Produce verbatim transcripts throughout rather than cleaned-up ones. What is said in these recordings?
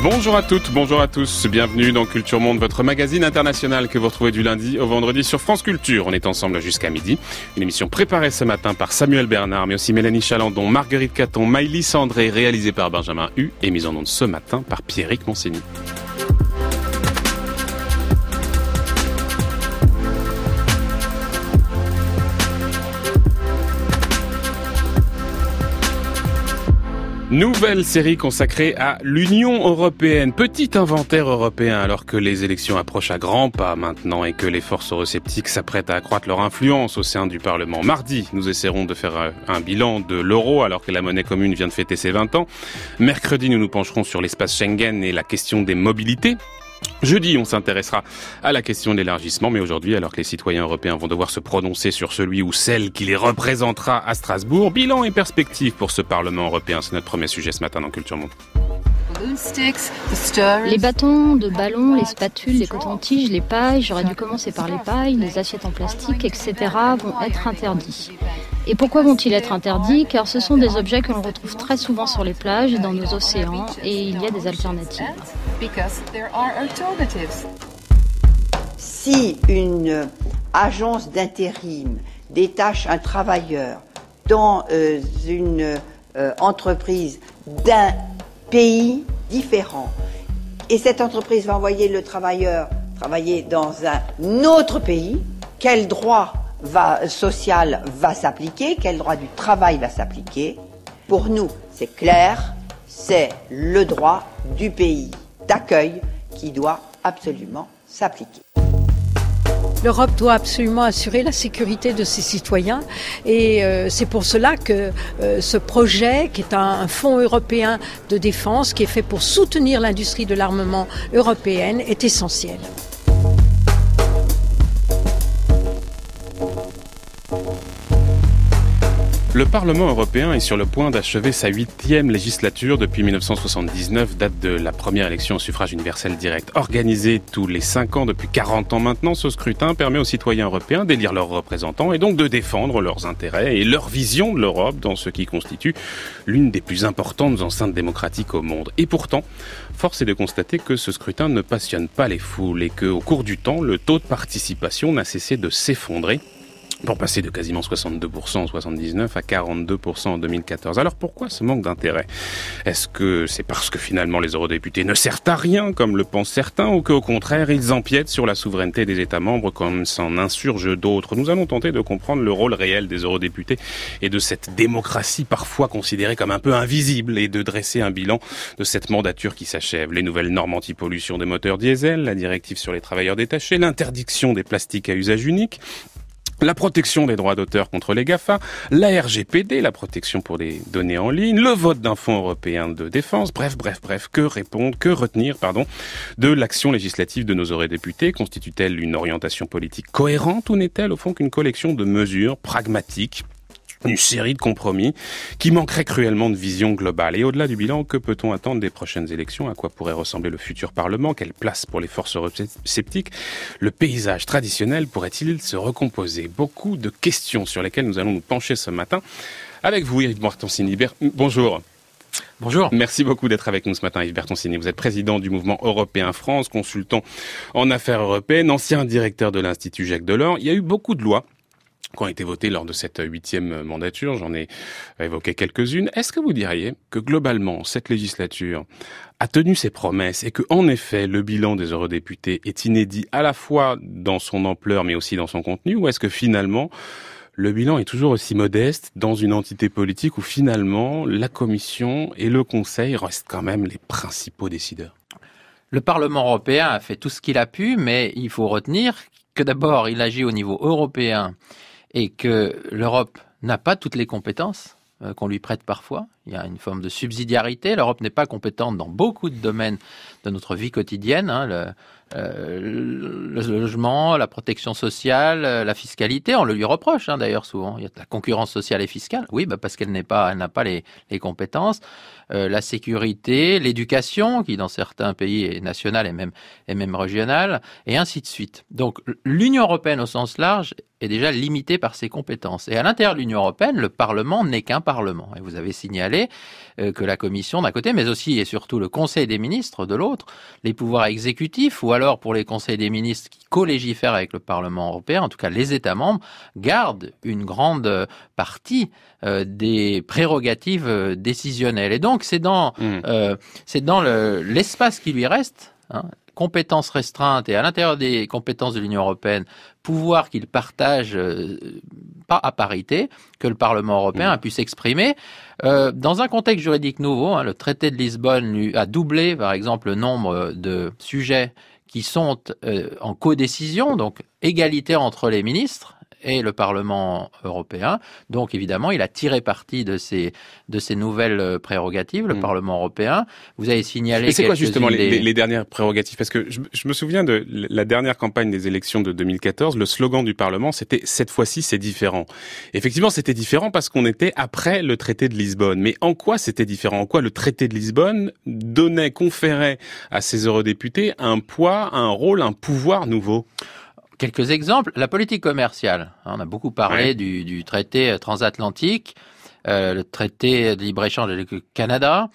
Bonjour à toutes, bonjour à tous, bienvenue dans Culture Monde, votre magazine international que vous retrouvez du lundi au vendredi sur France Culture. On est ensemble jusqu'à midi. Une émission préparée ce matin par Samuel Bernard, mais aussi Mélanie Chalandon, Marguerite Caton, Maïlis André, réalisée par Benjamin Hu et mise en onde ce matin par Pierrick Monsigny. Nouvelle série consacrée à l'Union européenne. Petit inventaire européen alors que les élections approchent à grands pas maintenant et que les forces eurosceptiques s'apprêtent à accroître leur influence au sein du Parlement. Mardi, nous essaierons de faire un bilan de l'euro alors que la monnaie commune vient de fêter ses vingt ans. Mercredi, nous nous pencherons sur l'espace Schengen et la question des mobilités. Jeudi, on s'intéressera à la question de l'élargissement, mais aujourd'hui, alors que les citoyens européens vont devoir se prononcer sur celui ou celle qui les représentera à Strasbourg, bilan et perspective pour ce Parlement européen, c'est notre premier sujet ce matin dans Culture Monde. Les bâtons de ballon, les spatules, les cotons-tiges, les pailles, j'aurais dû commencer par les pailles, les assiettes en plastique, et cetera vont être interdits. Et pourquoi vont-ils être interdits ? Car ce sont des objets que l'on retrouve très souvent sur les plages et dans nos océans, et il y a des alternatives. Si une agence d'intérim détache un travailleur dans euh, une euh, entreprise d'un pays différent, et cette entreprise va envoyer le travailleur travailler dans un autre pays, quel droit va, social va s'appliquer, quel droit du travail va s'appliquer? Pour nous, c'est clair, c'est le droit du pays d'accueil qui doit absolument s'appliquer. L'Europe doit absolument assurer la sécurité de ses citoyens et euh, c'est pour cela que euh, ce projet, qui est un, un fonds européen de défense, qui est fait pour soutenir l'industrie de l'armement européenne, est essentiel. Le Parlement européen est sur le point d'achever sa huitième législature depuis dix-neuf cent soixante-dix-neuf, date de la première élection au suffrage universel direct. Organisé tous les cinq ans depuis quarante ans maintenant, ce scrutin permet aux citoyens européens d'élire leurs représentants et donc de défendre leurs intérêts et leur vision de l'Europe dans ce qui constitue l'une des plus importantes enceintes démocratiques au monde. Et pourtant, force est de constater que ce scrutin ne passionne pas les foules et qu'au cours du temps, le taux de participation n'a cessé de s'effondrer, pour passer de quasiment soixante-deux pour cent en soixante-dix-neuf à quarante-deux pour cent en deux mille quatorze. Alors pourquoi ce manque d'intérêt ? Est-ce que c'est parce que finalement les eurodéputés ne servent à rien, comme le pensent certains, ou qu'au contraire ils empiètent sur la souveraineté des États membres comme s'en insurgent d'autres ? Nous allons tenter de comprendre le rôle réel des eurodéputés et de cette démocratie parfois considérée comme un peu invisible et de dresser un bilan de cette mandature qui s'achève. Les nouvelles normes anti-pollution des moteurs diesel, la directive sur les travailleurs détachés, l'interdiction des plastiques à usage unique, la protection des droits d'auteur contre les GAFA, la R G P D, la protection pour les données en ligne, le vote d'un fonds européen de défense, bref, bref, bref, que répondre, que retenir, pardon, de l'action législative de nos eurodéputés? Constitue-t-elle une orientation politique cohérente ou n'est-elle au fond qu'une collection de mesures pragmatiques, une série de compromis qui manquerait cruellement de vision globale? Et au-delà du bilan, que peut-on attendre des prochaines élections? À quoi pourrait ressembler le futur Parlement? Quelle place pour les forces eurosceptiques? Le paysage traditionnel pourrait-il se recomposer? Beaucoup de questions sur lesquelles nous allons nous pencher ce matin. Avec vous, Yves Bertoncini. Bonjour. Bonjour. Merci beaucoup d'être avec nous ce matin, Yves Bertoncini. Vous êtes président du mouvement Européen France, consultant en affaires européennes, ancien directeur de l'Institut Jacques Delors. Il y a eu beaucoup de lois qui ont été votées lors de cette huitième mandature. J'en ai évoqué quelques-unes. Est-ce que vous diriez que globalement, cette législature a tenu ses promesses et que, en effet, le bilan des eurodéputés est inédit à la fois dans son ampleur mais aussi dans son contenu, ou est-ce que finalement, le bilan est toujours aussi modeste dans une entité politique où finalement, la Commission et le Conseil restent quand même les principaux décideurs? Le Parlement européen a fait tout ce qu'il a pu, mais il faut retenir que d'abord, il agit au niveau européen et que l'Europe n'a pas toutes les compétences euh, qu'on lui prête parfois. Il y a une forme de subsidiarité. L'Europe n'est pas compétente dans beaucoup de domaines de notre vie quotidienne. Hein, le, euh, le logement, la protection sociale, la fiscalité, on le lui reproche hein, d'ailleurs souvent. Il y a de la concurrence sociale et fiscale. Oui, bah parce qu'elle n'est pas, elle n'a pas les, les compétences. Euh, la sécurité, l'éducation, qui dans certains pays est nationale et même, et même régionale, et ainsi de suite. Donc l'Union européenne au sens large est déjà limitée par ses compétences. Et à l'intérieur de l'Union européenne, le Parlement n'est qu'un Parlement. Et vous avez signalé signalé euh, que la Commission d'un côté, mais aussi et surtout le Conseil des ministres de l'autre, les pouvoirs exécutifs, ou alors pour les conseils des ministres qui co-légifèrent avec le Parlement européen, en tout cas les États membres, gardent une grande partie euh, des prérogatives euh, décisionnelles. Et donc c'est dans, mmh. euh, c'est dans le, l'espace qui lui reste, hein, compétences restreintes et à l'intérieur des compétences de l'Union européenne, pouvoir qu'il partage euh, pas à parité, que le Parlement européen mmh. a pu s'exprimer. Euh, dans un contexte juridique nouveau, hein, le traité de Lisbonne lui a doublé, par exemple, le nombre de sujets qui sont euh, en codécision, donc égalité entre les ministres et le Parlement européen. Donc, évidemment, il a tiré parti de ces, de ces nouvelles prérogatives, le mmh. Parlement européen. Vous avez signalé... Et c'est quoi, justement, des... les, les dernières prérogatives? Parce que je, je me souviens de la dernière campagne des élections de deux mille quatorze, le slogan du Parlement, c'était « Cette fois-ci, c'est différent ». Effectivement, c'était différent parce qu'on était après le traité de Lisbonne. Mais en quoi c'était différent? En quoi le traité de Lisbonne donnait, conférait à ces eurodéputés un poids, un rôle, un pouvoir nouveau? Quelques exemples. La politique commerciale. On a beaucoup parlé ouais. du, du traité transatlantique, euh, le traité de libre-échange avec le Canada,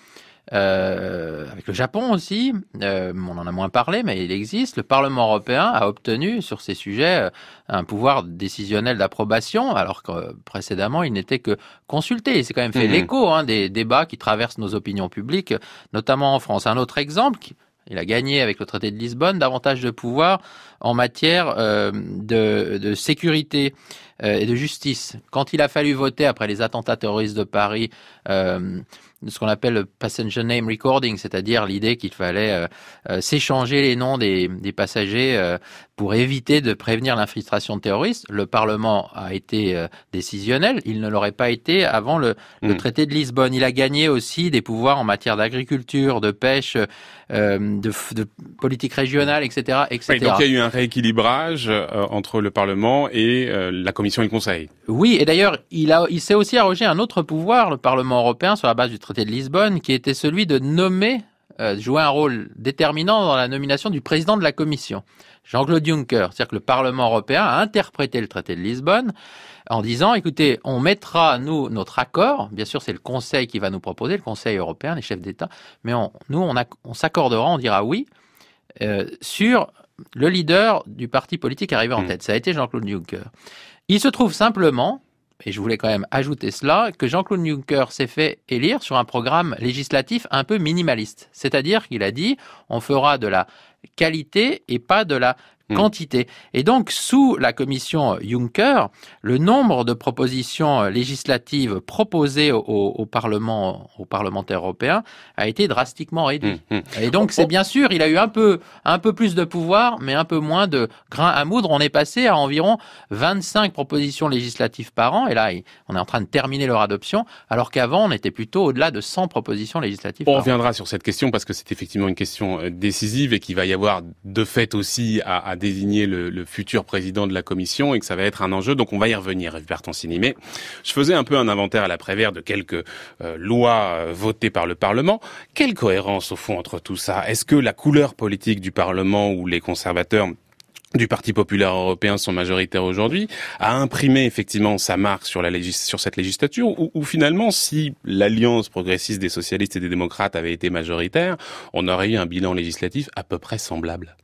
euh, avec le Japon aussi. Euh, on en a moins parlé, mais il existe. Le Parlement européen a obtenu sur ces sujets un pouvoir décisionnel d'approbation, alors que précédemment, il n'était que consulté. Il s'est quand même fait mmh. l'écho hein, des débats qui traversent nos opinions publiques, notamment en France. Un autre exemple... Il a gagné avec le traité de Lisbonne davantage de pouvoir en matière euh, de, de sécurité euh, et de justice. Quand il a fallu voter après les attentats terroristes de Paris, euh, ce qu'on appelle le passenger name recording, c'est-à-dire l'idée qu'il fallait euh, euh, s'échanger les noms des, des passagers euh, pour éviter de prévenir l'infiltration terroriste, le Parlement a été euh, décisionnel. Il ne l'aurait pas été avant le, mmh. le traité de Lisbonne. Il a gagné aussi des pouvoirs en matière d'agriculture, de pêche, euh, de, de politique régionale, et cetera, et cetera. Oui, donc il y a eu un rééquilibrage euh, entre le Parlement et euh, la Commission et le Conseil. Oui, et d'ailleurs, il, a, il s'est aussi arrogé un autre pouvoir, le Parlement européen, sur la base du traité de Lisbonne, qui était celui de nommer, euh, jouer un rôle déterminant dans la nomination du président de la Commission, Jean-Claude Juncker. C'est-à-dire que le Parlement européen a interprété le traité de Lisbonne en disant, écoutez, on mettra, nous, notre accord, bien sûr, c'est le Conseil qui va nous proposer, le Conseil européen, les chefs d'État, mais on, nous, on, a, on s'accordera, on dira oui, euh, sur le leader du parti politique arrivé en tête. Ça a été Jean-Claude Juncker. Il se trouve simplement, et je voulais quand même ajouter cela, que Jean-Claude Juncker s'est fait élire sur un programme législatif un peu minimaliste. C'est-à-dire qu'il a dit, on fera de la qualité et pas de la quantité. Et donc, sous la commission Juncker, le nombre de propositions législatives proposées au, au Parlement, aux parlementaires européens a été drastiquement réduit. Mmh, mmh. Et donc, c'est bien sûr, il a eu un peu, un peu plus de pouvoir, mais un peu moins de grain à moudre. On est passé à environ vingt-cinq propositions législatives par an, et là, on est en train de terminer leur adoption, alors qu'avant, on était plutôt au-delà de cent propositions législatives on par an. On reviendra sur cette question, parce que c'est effectivement une question décisive et qu'il va y avoir de fait aussi à, à désigner le, le futur président de la Commission et que ça va être un enjeu. Donc on va y revenir, Yves Bertoncini. Mais je faisais un peu un inventaire à l'après-vert de quelques euh, lois euh, votées par le Parlement. Quelle cohérence au fond entre tout ça? Est-ce que la couleur politique du Parlement ou les conservateurs du Parti populaire européen sont majoritaires aujourd'hui, a imprimé effectivement sa marque sur la légis- sur cette législature, ou, ou finalement, si l'alliance progressiste des socialistes et des démocrates avait été majoritaire, on aurait eu un bilan législatif à peu près semblable?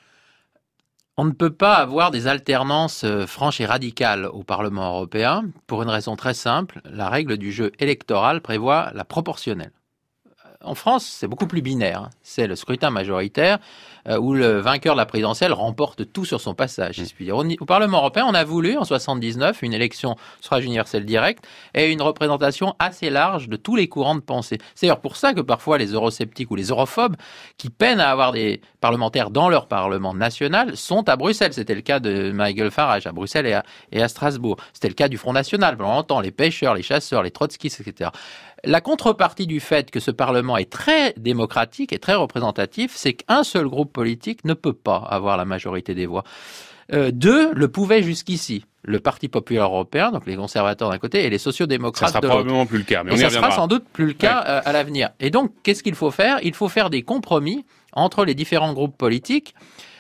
On ne peut pas avoir des alternances franches et radicales au Parlement européen pour une raison très simple. La règle du jeu électoral prévoit la proportionnelle. En France, c'est beaucoup plus binaire. C'est le scrutin majoritaire euh, où le vainqueur de la présidentielle remporte tout sur son passage, si je puis dire. Au, au Parlement européen, on a voulu, en soixante-dix-neuf, une élection suffrage universel direct et une représentation assez large de tous les courants de pensée. C'est d'ailleurs pour ça que parfois les eurosceptiques ou les europhobes, qui peinent à avoir des parlementaires dans leur parlement national, sont à Bruxelles. C'était le cas de Nigel Farage à Bruxelles et à, et à Strasbourg. C'était le cas du Front National pendant longtemps, les pêcheurs, les chasseurs, les trotskistes, et cetera. La contrepartie du fait que ce Parlement est très démocratique et très représentatif, c'est qu'un seul groupe politique ne peut pas avoir la majorité des voix. Euh, deux, le pouvait jusqu'ici. Le Parti populaire européen, donc les conservateurs d'un côté, et les sociaux-démocrates de l'autre. Ça sera probablement plus le cas, mais on y reviendra. Ça sera sans doute plus le cas ouais. euh, à l'avenir. Et donc, qu'est-ce qu'il faut faire? Il faut faire des compromis entre les différents groupes politiques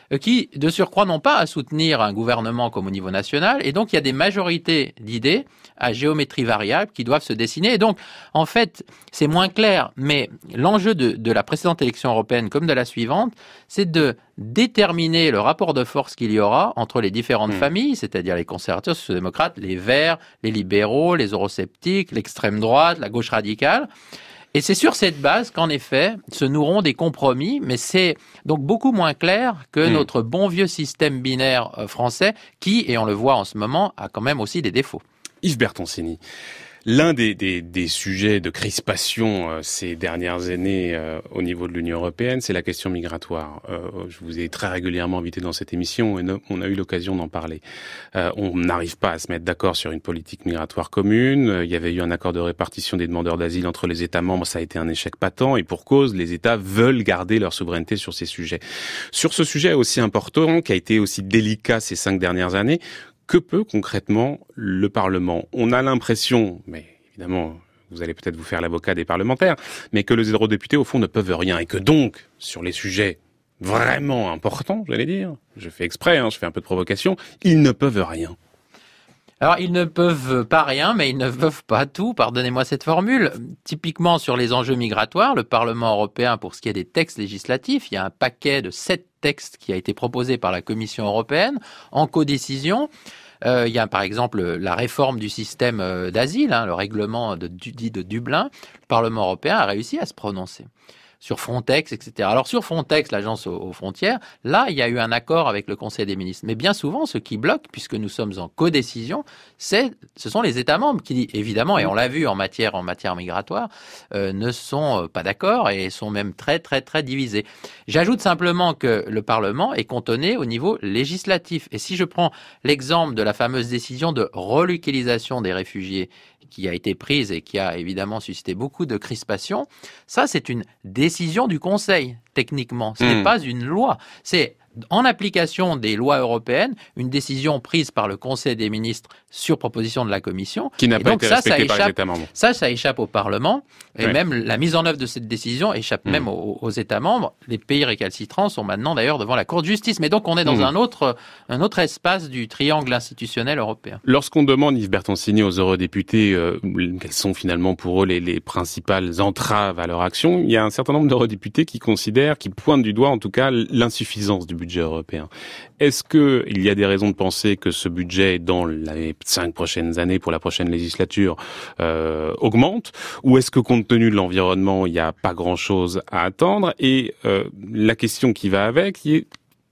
qui, de surcroît, n'ont pas à soutenir un gouvernement comme au niveau national. Et donc, il y a des majorités d'idées à géométrie variable qui doivent se dessiner. Et donc, en fait, c'est moins clair. Mais l'enjeu de, de la précédente élection européenne comme de la suivante, c'est de déterminer le rapport de force qu'il y aura entre les différentes mmh. familles, c'est-à-dire les conservateurs, les sociaux-démocrates, les Verts, les libéraux, les eurosceptiques, l'extrême droite, la gauche radicale. Et c'est sur cette base qu'en effet se noueront des compromis, mais c'est donc beaucoup moins clair que mmh. notre bon vieux système binaire français qui, et on le voit en ce moment, a quand même aussi des défauts. Yves Bertoncini, l'un des, des, des sujets de crispation euh, ces dernières années euh, au niveau de l'Union européenne, c'est la question migratoire. Euh, je vous ai très régulièrement invité dans cette émission et no, on a eu l'occasion d'en parler. Euh, on n'arrive pas à se mettre d'accord sur une politique migratoire commune. Euh, il y avait eu un accord de répartition des demandeurs d'asile entre les États membres, ça a été un échec patent et pour cause, les États veulent garder leur souveraineté sur ces sujets. Sur ce sujet aussi important, qui a été aussi délicat ces cinq dernières années, que peut concrètement le Parlement ? On a l'impression, mais évidemment, vous allez peut-être vous faire l'avocat des parlementaires, mais que les eurodéputés, au fond, ne peuvent rien. Et que donc, sur les sujets vraiment importants, j'allais dire, je fais exprès, hein, je fais un peu de provocation, ils ne peuvent rien. Alors, ils ne peuvent pas rien, mais ils ne peuvent pas tout. Pardonnez-moi cette formule. Typiquement, sur les enjeux migratoires, le Parlement européen, pour ce qui est des textes législatifs, il y a un paquet de sept textes qui a été proposé par la Commission européenne en codécision. Euh, il y a par exemple la réforme du système d'asile, hein, le règlement de, dit de Dublin. Le Parlement européen a réussi à se prononcer sur Frontex, et cetera. Alors sur Frontex, l'agence aux, aux frontières, là, il y a eu un accord avec le Conseil des ministres. Mais bien souvent, ce qui bloque, puisque nous sommes en codécision, c'est, ce sont les États membres qui, évidemment, et on l'a vu en matière, en matière migratoire, euh, ne sont pas d'accord et sont même très, très, très divisés. J'ajoute simplement que le Parlement est cantonné au niveau législatif. Et si je prends l'exemple de la fameuse décision de relocalisation des réfugiés qui a été prise et qui a évidemment suscité beaucoup de crispation, ça c'est une décision du Conseil, techniquement. Ce mmh. n'est pas une loi. C'est en application des lois européennes, une décision prise par le Conseil des ministres sur proposition de la Commission. Qui n'a et pas donc, été ça, respectée ça par échappe, les États membres. Ça, ça échappe au Parlement. Et ouais. même la mise en œuvre de cette décision échappe mmh. même aux, aux États membres. Les pays récalcitrants sont maintenant d'ailleurs devant la Cour de justice. Mais donc on est dans mmh. un autre, un autre espace du triangle institutionnel européen. Lorsqu'on demande, Yves Bertoncini, aux eurodéputés euh, quelles sont finalement pour eux les, les principales entraves à leur action, il y a un certain nombre d'eurodéputés qui considèrent, qui pointent du doigt en tout cas l'insuffisance du budget européen. Est-ce qu'il y a des raisons de penser que ce budget, dans les cinq prochaines années pour la prochaine législature, euh, augmente ? Ou est-ce que, compte tenu de l'environnement, il n'y a pas grand-chose à attendre ? Et euh, la question qui va avec, il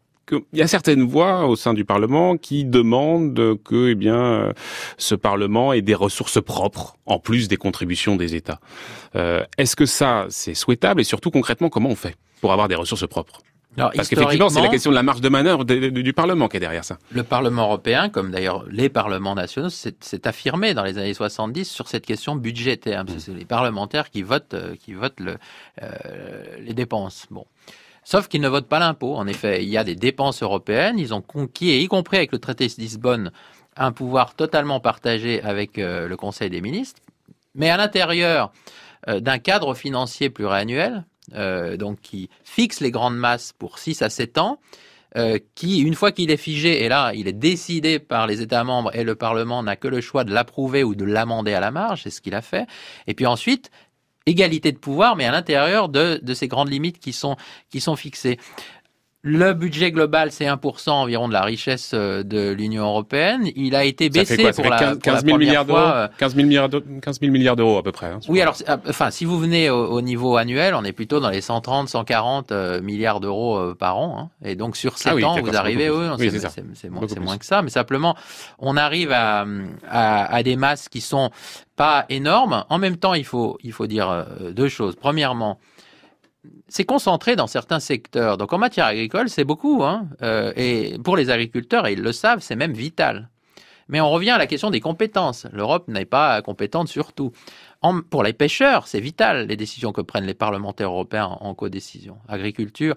y a certaines voix au sein du Parlement qui demandent que, eh bien, ce Parlement ait des ressources propres, en plus des contributions des États. Euh, est-ce que ça, c'est souhaitable ? Et surtout, concrètement, comment on fait pour avoir des ressources propres ? Alors, Parce qu'effectivement, c'est la question de la marge de manœuvre de, de, du Parlement qui est derrière ça. Le Parlement européen, comme d'ailleurs les parlements nationaux, s'est, s'est affirmé dans les années soixante-dix sur cette question budgétaire. Parce que c'est les parlementaires qui votent, qui votent le, euh, les dépenses. Bon. Sauf qu'ils ne votent pas l'impôt. En effet, il y a des dépenses européennes. Ils ont conquis, et y compris avec le traité de Lisbonne, un pouvoir totalement partagé avec euh, le Conseil des ministres. Mais à l'intérieur euh, d'un cadre financier pluriannuel, Euh, donc qui fixe les grandes masses pour six à sept ans, euh, qui, une fois qu'il est figé, et là, il est décidé par les États membres et le Parlement n'a que le choix de l'approuver ou de l'amender à la marge, c'est ce qu'il a fait. Et puis ensuite, égalité de pouvoir, mais à l'intérieur de, de ces grandes limites qui sont, qui sont fixées. Le budget global, c'est un pour cent environ de la richesse de l'Union européenne. Il a été baissé quoi, pour, la, quinze, pour la quinze mille milliards fois. D'euros, quinze mille milliards d'euros, quinze mille milliards d'euros à peu près. Hein, oui, alors, enfin, si vous venez au, au niveau annuel, on est plutôt dans les cent trente, cent quarante euh, milliards d'euros euh, par an. Hein. Et donc, sur sept ah oui, ans, vous arrivez, oui, oui, c'est, c'est, c'est, c'est, moins, c'est moins que ça. Mais simplement, on arrive à, à, à des masses qui sont pas énormes. En même temps, il faut, il faut dire euh, deux choses. Premièrement, c'est concentré dans certains secteurs. Donc en matière agricole, c'est beaucoup. Hein. Euh, et pour les agriculteurs, et ils le savent, c'est même vital. Mais on revient à la question des compétences. L'Europe n'est pas compétente sur tout. En, pour les pêcheurs, c'est vital, les décisions que prennent les parlementaires européens en, en codécision. Agriculture,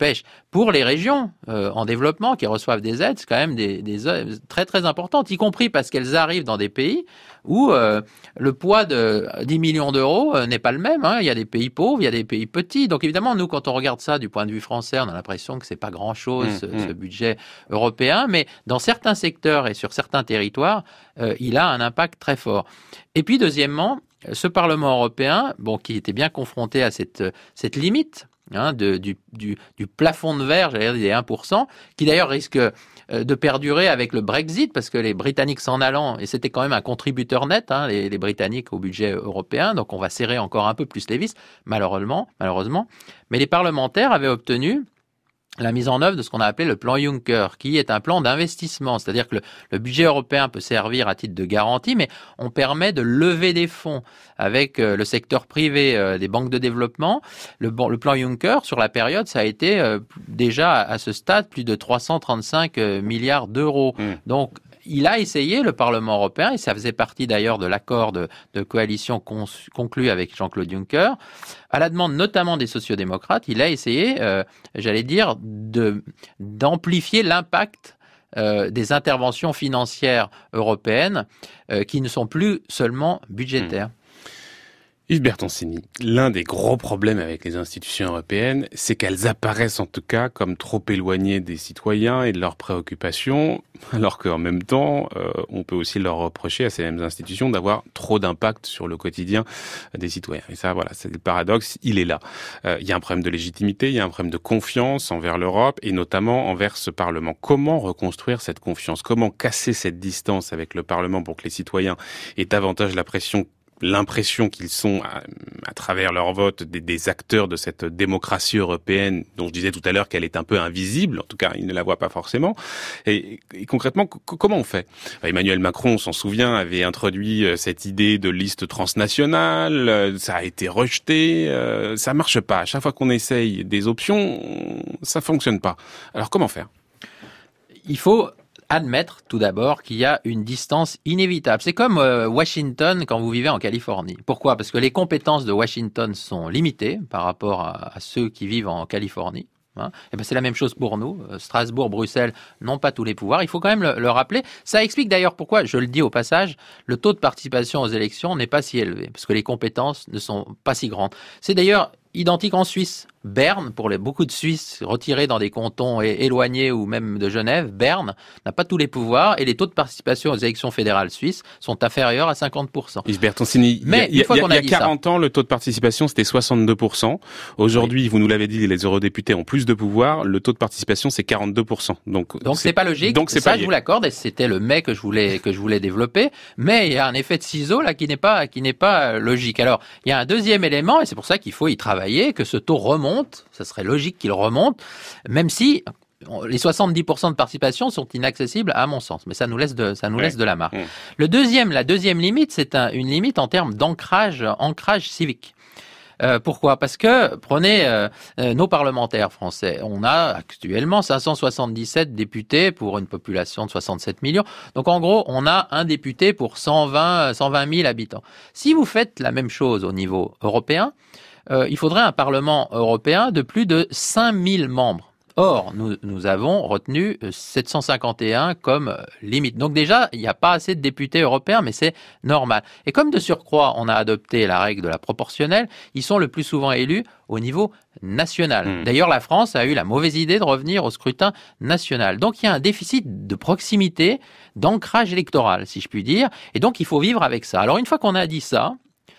pêche. Pour les régions euh, en développement qui reçoivent des aides, c'est quand même des, des aides très très importantes, y compris parce qu'elles arrivent dans des pays où euh, le poids de dix millions d'euros euh, n'est pas le même. Hein. Il y a des pays pauvres, il y a des pays petits. Donc évidemment, nous, quand on regarde ça du point de vue français, on a l'impression que c'est pas grand-chose, mmh, ce, mmh. ce budget européen. Mais dans certains secteurs et sur certains territoires, euh, il a un impact très fort. Et puis, deuxièmement, ce Parlement européen, bon, qui était bien confronté à cette, cette limite hein, de, du, du, du plafond de verre, j'allais dire des un pour cent, qui d'ailleurs risque de perdurer avec le Brexit, parce que les Britanniques s'en allant, et c'était quand même un contributeur net, hein, les, les Britanniques au budget européen, donc on va serrer encore un peu plus les vis, malheureusement, malheureusement. Mais les parlementaires avaient obtenu la mise en œuvre de ce qu'on a appelé le plan Juncker, qui est un plan d'investissement. C'est-à-dire que le, le budget européen peut servir à titre de garantie, mais on permet de lever des fonds avec euh, le secteur privé, euh, des banques de développement. Le, le plan Juncker, sur la période, ça a été euh, déjà à ce stade plus de trois cent trente-cinq milliards d'euros. Mmh. Donc, il a essayé, le Parlement européen, et ça faisait partie d'ailleurs de l'accord de, de coalition con, conclu avec Jean-Claude Juncker, à la demande notamment des sociodémocrates, il a essayé, euh, j'allais dire, de, d'amplifier l'impact euh, des interventions financières européennes euh, qui ne sont plus seulement budgétaires. Mmh. Yves Bertoncini, l'un des gros problèmes avec les institutions européennes, c'est qu'elles apparaissent en tout cas comme trop éloignées des citoyens et de leurs préoccupations, alors qu'en même temps, euh, on peut aussi leur reprocher à ces mêmes institutions d'avoir trop d'impact sur le quotidien des citoyens. Et ça, voilà, c'est le paradoxe, il est là. Euh, il y a un problème de légitimité, il y a un problème de confiance envers l'Europe et notamment envers ce Parlement. Comment reconstruire cette confiance ? Comment casser cette distance avec le Parlement pour que les citoyens aient davantage la pression l'impression qu'ils sont, à, à travers leur vote, des, des acteurs de cette démocratie européenne dont je disais tout à l'heure qu'elle est un peu invisible, en tout cas ils ne la voient pas forcément. Et, et concrètement, c- comment on fait ? Emmanuel Macron, on s'en souvient, avait introduit cette idée de liste transnationale, ça a été rejeté, euh, ça marche pas. À chaque fois qu'on essaye des options, ça fonctionne pas. Alors comment faire ? Il faut admettre tout d'abord qu'il y a une distance inévitable. C'est comme euh, Washington quand vous vivez en Californie. Pourquoi ? Parce que les compétences de Washington sont limitées par rapport à, à ceux qui vivent en Californie. Hein. Et ben c'est la même chose pour nous. Strasbourg, Bruxelles n'ont pas tous les pouvoirs. Il faut quand même le, le rappeler. Ça explique d'ailleurs pourquoi, je le dis au passage, le taux de participation aux élections n'est pas si élevé, parce que les compétences ne sont pas si grandes. C'est d'ailleurs identique en Suisse. Berne, pour les, beaucoup de Suisses retirés dans des cantons éloignés ou même de Genève, Berne n'a pas tous les pouvoirs et les taux de participation aux élections fédérales suisses sont inférieurs à cinquante pour cent. Yves Bertoncini, mais il y a, il y a, il y a quarante ans, le taux de participation c'était soixante-deux pour cent. Aujourd'hui, oui. Vous nous l'avez dit, les eurodéputés ont plus de pouvoir. Le taux de participation c'est quarante-deux pour cent. Donc, donc c'est, c'est pas logique. Donc c'est ça, pas je vous l'accorde. Et c'était le mais que je voulais que je voulais développer. Mais il y a un effet de ciseau là qui n'est pas qui n'est pas logique. Alors il y a un deuxième élément et c'est pour ça qu'il faut y travailler, que ce taux remonte. Ça serait logique qu'il remonte, même si les soixante-dix pour cent de participation sont inaccessibles à mon sens. Mais ça nous laisse de, ça nous ouais. laisse de la marge. Ouais. Le deuxième, la deuxième limite, c'est un, une limite en termes d'ancrage, ancrage civique. Euh, pourquoi ? Parce que, prenez euh, nos parlementaires français. On a actuellement cinq cent soixante-dix-sept députés pour une population de soixante-sept millions. Donc, en gros, on a un député pour cent vingt, cent vingt mille habitants. Si vous faites la même chose au niveau européen, Euh, il faudrait un Parlement européen de plus de cinq mille membres. Or, nous, nous avons retenu sept cent cinquante et un comme limite. Donc déjà, il n'y a pas assez de députés européens, mais c'est normal. Et comme de surcroît, on a adopté la règle de la proportionnelle, ils sont le plus souvent élus au niveau national. Mmh. D'ailleurs, la France a eu la mauvaise idée de revenir au scrutin national. Donc, il y a un déficit de proximité, d'ancrage électoral, si je puis dire. Et donc, il faut vivre avec ça. Alors, une fois qu'on a dit ça,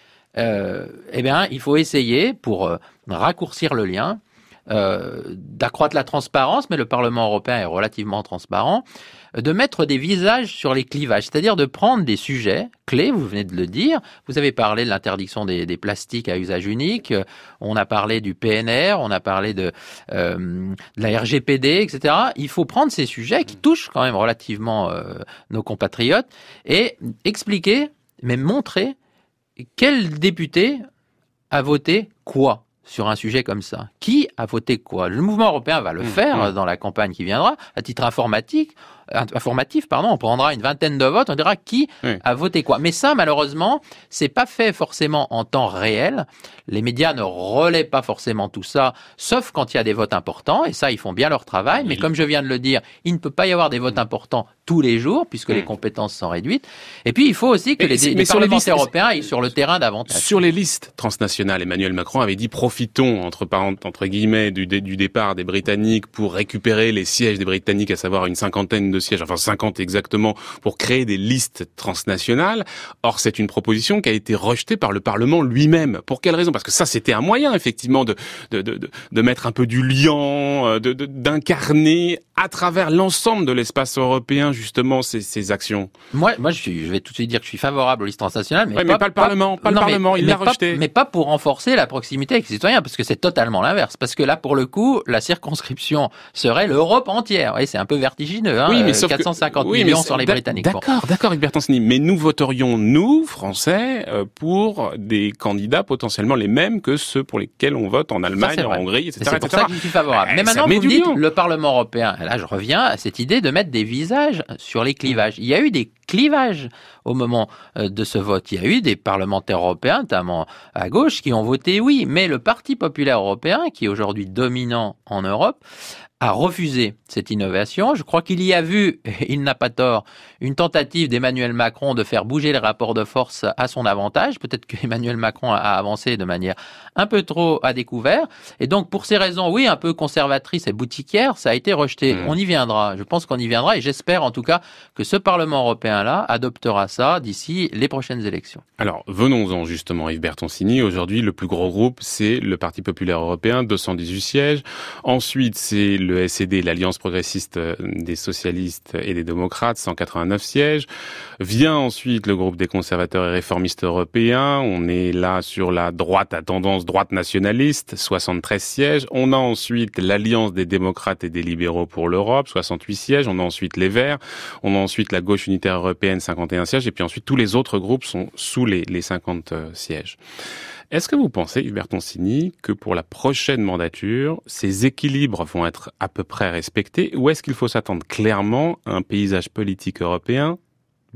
Euh, eh bien, il faut essayer, pour euh, raccourcir le lien, euh, d'accroître la transparence, mais le Parlement européen est relativement transparent, de mettre des visages sur les clivages, c'est-à-dire de prendre des sujets clés, vous venez de le dire, vous avez parlé de l'interdiction des, des plastiques à usage unique, on a parlé du P N R, on a parlé de, euh, de la R G P D, et cetera. Il faut prendre ces sujets qui touchent quand même relativement euh, nos compatriotes et expliquer, mais montrer quel député a voté quoi sur un sujet comme ça ? Qui a voté quoi ? Le mouvement européen va le faire mmh, mmh. dans la campagne qui viendra. À titre informatique, informatif, pardon, on prendra une vingtaine de votes, on dira qui oui. a voté quoi. Mais ça, malheureusement, c'est pas fait forcément en temps réel. Les médias ne relaient pas forcément tout ça, sauf quand il y a des votes importants, et ça, ils font bien leur travail. Mais oui. comme je viens de le dire, il ne peut pas y avoir des votes importants tous les jours, puisque mmh. les compétences sont réduites. Et puis, il faut aussi que mais, les, les parlementaires listes, européens aillent sur le terrain davantage. Sur les listes transnationales, Emmanuel Macron avait dit profitons, entre, entre guillemets, du, du départ des Britanniques pour récupérer les sièges des Britanniques, à savoir une cinquantaine de sièges, enfin cinquante exactement, pour créer des listes transnationales. Or, c'est une proposition qui a été rejetée par le Parlement lui-même. Pour quelle raison ? Parce que ça, c'était un moyen, effectivement, de, de, de, de, de mettre un peu du liant, de, de, d'incarner à travers l'ensemble de l'espace européen, justement, ces, ces actions. Moi, moi je, suis, je vais tout de suite dire que je suis favorable aux listes transnationales, mais, ouais, pas, mais pas le Parlement. Pas, pas non, le Parlement, mais, il mais l'a pas, rejeté. Mais pas pour renforcer la proximité avec les citoyens, parce que c'est totalement l'inverse. Parce que là, pour le coup, la circonscription serait l'Europe entière. Oui, c'est un peu vertigineux, hein. Oui, mais sauf quatre cent cinquante que, oui, millions sur les Britanniques. D'accord, bon. d'accord, Hubert Tancini. Mais nous voterions, nous, Français, pour des candidats potentiellement les mêmes que ceux pour lesquels on vote en Allemagne, ça, en Hongrie, et cetera. C'est pour et cetera. Ça que je suis favorable. Mais, mais maintenant, vous me dites, le Parlement européen, et là, je reviens à cette idée de mettre des visages sur les clivages. Il y a eu des clivages au moment de ce vote. Il y a eu des parlementaires européens, notamment à gauche, qui ont voté oui. Mais le Parti populaire européen, qui est aujourd'hui dominant en Europe, a refusé cette innovation. Je crois qu'il y a vu, et il n'a pas tort, une tentative d'Emmanuel Macron de faire bouger les rapports de force à son avantage. Peut-être qu'Emmanuel Macron a avancé de manière un peu trop à découvert. Et donc, pour ces raisons, oui, un peu conservatrices et boutiquières, ça a été rejeté. Mmh. On y viendra. Je pense qu'on y viendra et j'espère en tout cas que ce Parlement européen-là adoptera ça d'ici les prochaines élections. Alors, venons-en justement, Yves Bertoncini. Aujourd'hui, le plus gros groupe, c'est le Parti populaire européen, deux cent dix-huit sièges. Ensuite, c'est le S E D, l'Alliance progressiste des socialistes et des démocrates, cent quatre-vingt-neuf sièges. Vient ensuite le groupe des conservateurs et réformistes européens. On est là sur la droite à tendance droite nationaliste, soixante-treize sièges. On a ensuite l'Alliance des démocrates et des libéraux pour l'Europe, soixante-huit sièges. On a ensuite les Verts. On a ensuite la gauche unitaire européenne, cinquante et un sièges. Et puis ensuite, tous les autres groupes sont sous les, les cinquante sièges. Est-ce que vous pensez, Yves Bertoncini, que pour la prochaine mandature, ces équilibres vont être à peu près respectés, ou est-ce qu'il faut s'attendre clairement à un paysage politique européen bouleversé ?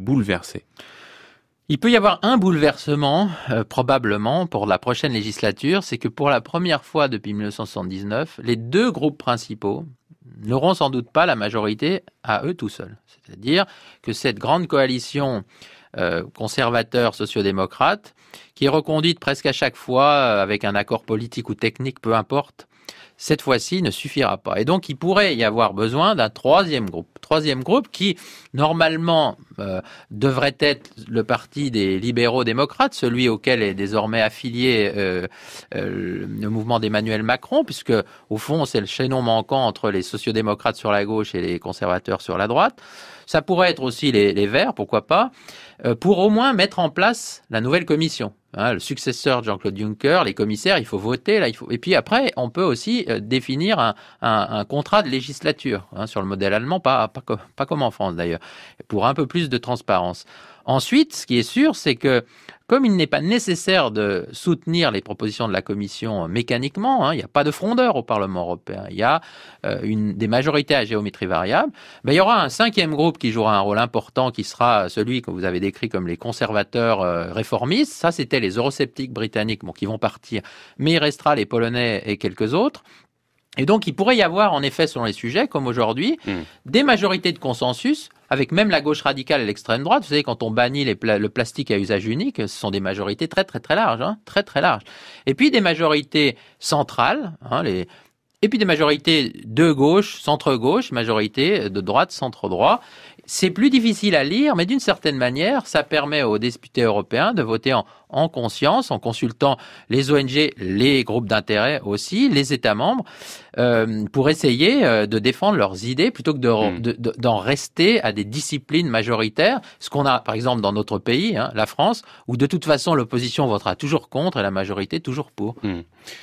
Il peut y avoir un bouleversement, euh, probablement, pour la prochaine législature, c'est que pour la première fois depuis dix-neuf cent soixante-dix-neuf, les deux groupes principaux n'auront sans doute pas la majorité à eux tout seuls. C'est-à-dire que cette grande coalition euh, conservateur sociodémocrate, qui est reconduite presque à chaque fois avec un accord politique ou technique, peu importe, cette fois-ci ne suffira pas. Et donc, il pourrait y avoir besoin d'un troisième groupe. Troisième groupe qui, normalement, euh, devrait être le parti des libéraux-démocrates, celui auquel est désormais affilié euh, euh, le mouvement d'Emmanuel Macron, puisque, au fond, c'est le chaînon manquant entre les sociodémocrates sur la gauche et les conservateurs sur la droite. Ça pourrait être aussi les, les Verts, pourquoi pas, euh, pour au moins mettre en place la nouvelle commission. Hein, le successeur de Jean-Claude Juncker, les commissaires, il faut voter. Là, il faut... Et puis après, on peut aussi euh, définir un, un, un contrat de législature, hein, sur le modèle allemand, pas, pas, pas comme en France d'ailleurs, pour un peu plus de transparence. Ensuite, ce qui est sûr, c'est que comme il n'est pas nécessaire de soutenir les propositions de la Commission mécaniquement, hein, il n'y a pas de frondeur au Parlement européen, il y a euh, une, des majorités à géométrie variable, ben, il y aura un cinquième groupe qui jouera un rôle important, qui sera celui que vous avez décrit comme les conservateurs euh, réformistes. Ça, c'était les eurosceptiques britanniques, bon, qui vont partir, mais il restera les Polonais et quelques autres. Et donc, il pourrait y avoir, en effet, selon les sujets, comme aujourd'hui, mmh. des majorités de consensus, avec même la gauche radicale et l'extrême droite. Vous savez, quand on bannit les pla- le plastique à usage unique, ce sont des majorités très, très, très larges, hein, très, très larges. Et puis, des majorités centrales, hein, les... et puis des majorités de gauche, centre-gauche, majorité de droite, centre-droit. C'est plus difficile à lire, mais d'une certaine manière, ça permet aux députés européens de voter en, en conscience, en consultant les O N G, les groupes d'intérêt aussi, les États membres, euh, pour essayer euh, de défendre leurs idées plutôt que de, mmh. de, de, d'en rester à des disciplines majoritaires. Ce qu'on a, par exemple, dans notre pays, hein, la France, où de toute façon l'opposition votera toujours contre et la majorité toujours pour. Mmh.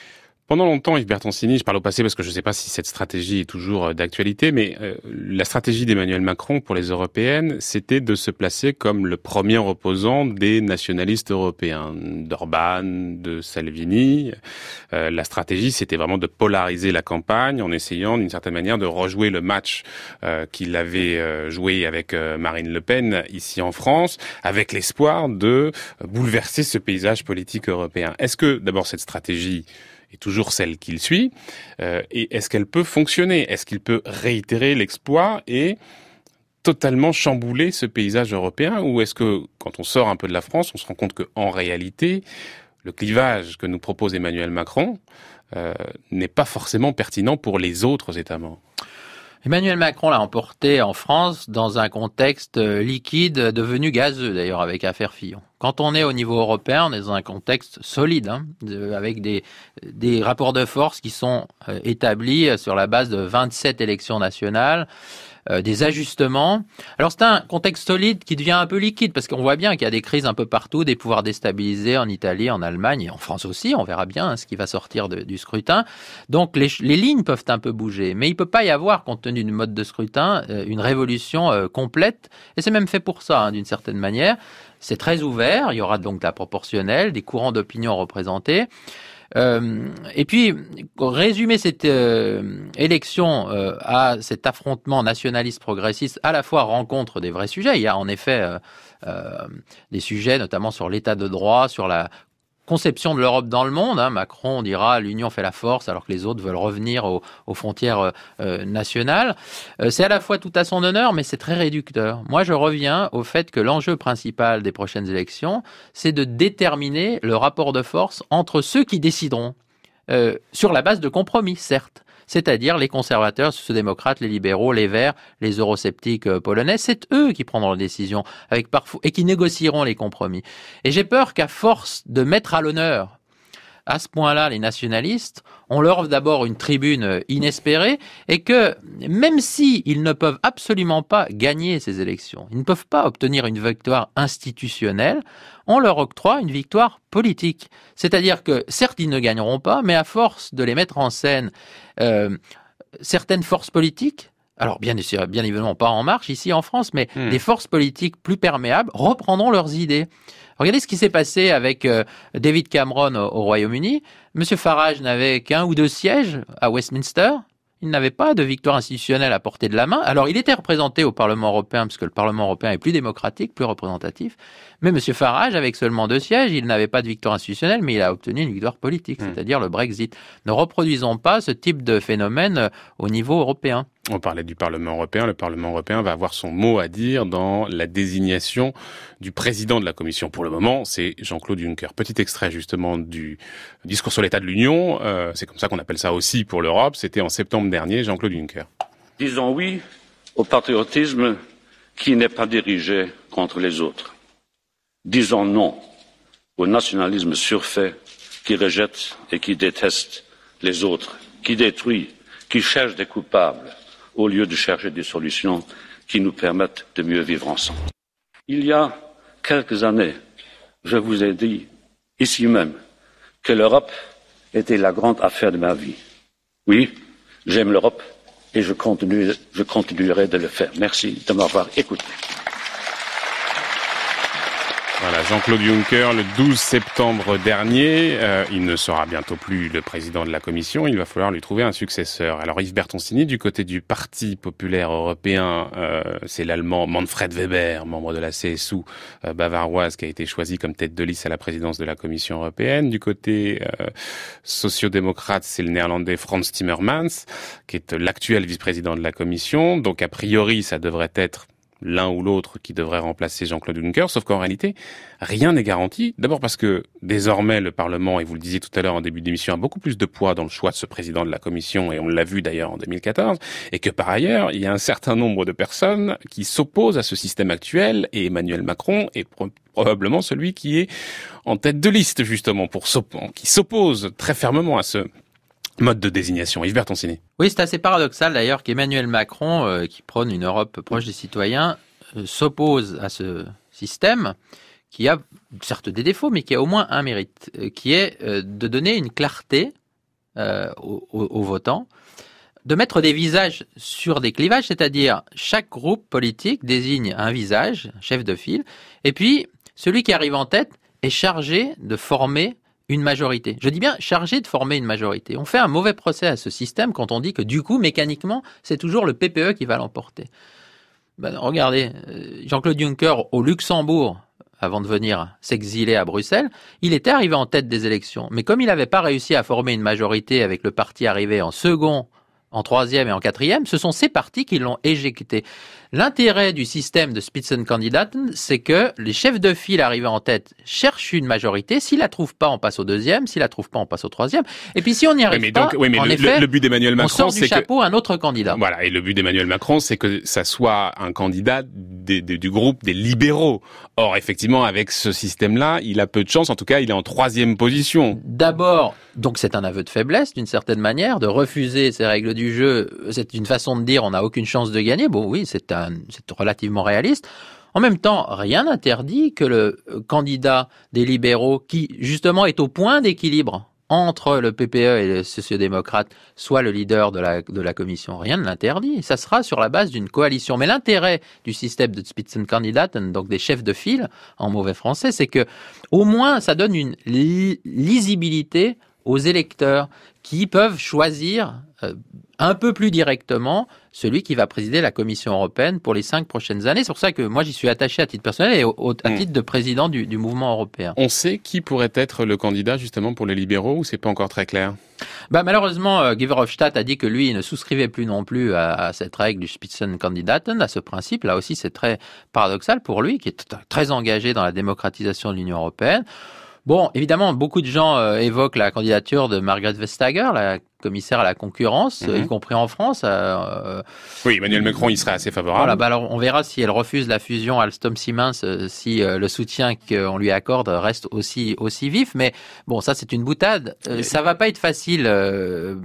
Pendant longtemps, Yves Bertoncini, je parle au passé parce que je ne sais pas si cette stratégie est toujours d'actualité, mais euh, la stratégie d'Emmanuel Macron pour les européennes, c'était de se placer comme le premier opposant des nationalistes européens, d'Orban, de Salvini. Euh, la stratégie, c'était vraiment de polariser la campagne en essayant d'une certaine manière de rejouer le match euh, qu'il avait euh, joué avec euh, Marine Le Pen ici en France, avec l'espoir de bouleverser ce paysage politique européen. Est-ce que, d'abord, cette stratégie est toujours celle qu'il suit, euh, et est-ce qu'elle peut fonctionner? Est-ce qu'il peut réitérer l'exploit et totalement chambouler ce paysage européen? Ou est-ce que, quand on sort un peu de la France, on se rend compte qu'en réalité, le clivage que nous propose Emmanuel Macron euh, n'est pas forcément pertinent pour les autres États membres? Emmanuel Macron l'a emporté en France dans un contexte liquide devenu gazeux, d'ailleurs, avec l'affaire Fillon. Quand on est au niveau européen, on est dans un contexte solide, hein, de, avec des, des rapports de force qui sont euh, établis sur la base de vingt-sept élections nationales, euh, des ajustements. Alors c'est un contexte solide qui devient un peu liquide, parce qu'on voit bien qu'il y a des crises un peu partout, des pouvoirs déstabilisés en Italie, en Allemagne et en France aussi. On verra bien hein, ce qui va sortir de, du scrutin. Donc les, les lignes peuvent un peu bouger, mais il peut pas y avoir, compte tenu du mode de scrutin, euh, une révolution euh, complète. Et c'est même fait pour ça, hein, d'une certaine manière. C'est très ouvert, il y aura donc la proportionnelle, des courants d'opinion représentés. Euh, et puis, résumer cette euh, élection euh, à cet affrontement nationaliste-progressiste, à la fois rencontre des vrais sujets. Il y a en effet euh, euh, des sujets, notamment sur l'état de droit, sur la conception de l'Europe dans le monde. Hein. Macron dira l'union fait la force alors que les autres veulent revenir aux, aux frontières euh, nationales. Euh, c'est à la fois tout à son honneur, mais c'est très réducteur. Moi, je reviens au fait que l'enjeu principal des prochaines élections, c'est de déterminer le rapport de force entre ceux qui décideront, euh, sur la base de compromis, certes, c'est-à-dire les conservateurs, les sociaux-démocrates, les libéraux, les verts, les eurosceptiques euh, polonais. C'est eux qui prendront les décisions avec parfois, et qui négocieront les compromis. Et j'ai peur qu'à force de mettre à l'honneur à ce point-là les nationalistes, on leur offre d'abord une tribune inespérée et que même s'ils ne peuvent absolument pas gagner ces élections, ils ne peuvent pas obtenir une victoire institutionnelle, on leur octroie une victoire politique. C'est-à-dire que certes ils ne gagneront pas, mais à force de les mettre en scène, euh, certaines forces politiques, alors bien, bien évidemment pas En Marche ici en France, mais mmh. des forces politiques plus perméables reprendront leurs idées. Regardez ce qui s'est passé avec euh, David Cameron au, au Royaume-Uni. Monsieur Farage n'avait qu'un ou deux sièges à Westminster. Il n'avait pas de victoire institutionnelle à portée de la main. Alors, il était représenté au Parlement européen, parce que le Parlement européen est plus démocratique, plus représentatif. Mais Monsieur Farage, avec seulement deux sièges, il n'avait pas de victoire institutionnelle, mais il a obtenu une victoire politique, mmh. c'est-à-dire le Brexit. Ne reproduisons pas ce type de phénomène au niveau européen. On parlait du Parlement européen. Le Parlement européen va avoir son mot à dire dans la désignation du président de la Commission. Pour le moment, c'est Jean-Claude Juncker. Petit extrait justement du discours sur l'état de l'Union. Euh, c'est comme ça qu'on appelle ça aussi pour l'Europe. C'était en septembre dernier, Jean-Claude Juncker. Disons oui au patriotisme qui n'est pas dirigé contre les autres. Disons non au nationalisme surfait qui rejette et qui déteste les autres, qui détruit, qui cherche des coupables, au lieu de chercher des solutions qui nous permettent de mieux vivre ensemble. Il y a quelques années, je vous ai dit, ici même, que l'Europe était la grande affaire de ma vie. Oui, j'aime l'Europe et je, continue, je continuerai de le faire. Merci de m'avoir écouté. Voilà, Jean-Claude Juncker, le douze septembre dernier, euh, il ne sera bientôt plus le président de la Commission, il va falloir lui trouver un successeur. Alors Yves Bertoncini, du côté du Parti populaire européen, euh, c'est l'Allemand Manfred Weber, membre de la C S U euh, bavaroise, qui a été choisi comme tête de liste à la présidence de la Commission européenne. Du côté euh, socio-démocrate, c'est le Néerlandais Frans Timmermans, qui est l'actuel vice-président de la Commission. Donc a priori, ça devrait être l'un ou l'autre qui devrait remplacer Jean-Claude Juncker, sauf qu'en réalité, rien n'est garanti. D'abord parce que désormais, le Parlement, et vous le disiez tout à l'heure en début d'émission, a beaucoup plus de poids dans le choix de ce président de la Commission, et on l'a vu d'ailleurs en deux mille quatorze, et que par ailleurs, il y a un certain nombre de personnes qui s'opposent à ce système actuel, et Emmanuel Macron est pro- probablement celui qui est en tête de liste, justement, pour s'opp- qui s'oppose très fermement à ce mode de désignation. Yves Bertoncini. Oui, c'est assez paradoxal d'ailleurs qu'Emmanuel Macron, euh, qui prône une Europe proche des citoyens, euh, s'oppose à ce système qui a certes des défauts, mais qui a au moins un mérite, euh, qui est euh, de donner une clarté euh, aux, aux votants, de mettre des visages sur des clivages, c'est-à-dire chaque groupe politique désigne un visage, un chef de file, et puis celui qui arrive en tête est chargé de former une majorité. Je dis bien chargé de former une majorité. On fait un mauvais procès à ce système quand on dit que du coup, mécaniquement, c'est toujours le P P E qui va l'emporter. Ben, regardez, Jean-Claude Juncker au Luxembourg, avant de venir s'exiler à Bruxelles, il était arrivé en tête des élections. Mais comme il n'avait pas réussi à former une majorité avec le parti arrivé en second, en troisième et en quatrième, ce sont ces partis qui l'ont éjecté. L'intérêt du système de Spitzenkandidaten, c'est que les chefs de file arrivés en tête cherchent une majorité. S'ils la trouvent pas, on passe au deuxième. S'ils la trouvent pas, on passe au troisième. Et puis si on n'y arrive oui, mais pas, donc, oui, mais en le, effet, le, le but d'Emmanuel Macron, on sort du c'est chapeau que, un autre candidat. Voilà, et le but d'Emmanuel Macron, c'est que ça soit un candidat des, des, du groupe des libéraux. Or, effectivement, avec ce système-là, il a peu de chance. En tout cas, il est en troisième position. D'abord, donc c'est un aveu de faiblesse, d'une certaine manière, de refuser ces règles du jeu. C'est une façon de dire on n'a aucune chance de gagner. Bon, oui, c'est un, c'est relativement réaliste. En même temps, rien n'interdit que le candidat des libéraux, qui justement est au point d'équilibre entre le P P E et les sociodémocrates, soit le leader de la, de la commission. Rien ne l'interdit. Ça sera sur la base d'une coalition. Mais l'intérêt du système de Spitzenkandidaten, donc des chefs de file, en mauvais français, c'est que au moins ça donne une li- lisibilité aux électeurs qui peuvent choisir euh, un peu plus directement celui qui va présider la Commission européenne pour les cinq prochaines années. C'est pour ça que moi, j'y suis attaché à titre personnel et au, au, à titre de président du, du mouvement européen. On sait qui pourrait être le candidat justement pour les libéraux ou c'est pas encore très clair? Bah, malheureusement, euh, Guy Verhofstadt a dit que lui, il ne souscrivait plus non plus à, à cette règle du Spitzenkandidaten, à ce principe. Là aussi, c'est très paradoxal pour lui, qui est t- très engagé dans la démocratisation de l'Union européenne. Bon, évidemment, beaucoup de gens euh, évoquent la candidature de Margrethe Vestager, la commissaire à la concurrence, mm-hmm. euh, y compris en France. Euh, oui, Emmanuel Macron, il serait assez favorable. Voilà, bah alors on verra si elle refuse la fusion Alstom-Siemens, euh, si euh, le soutien qu'on lui accorde reste aussi aussi vif. Mais bon, ça c'est une boutade. Euh, ça va pas être facile euh,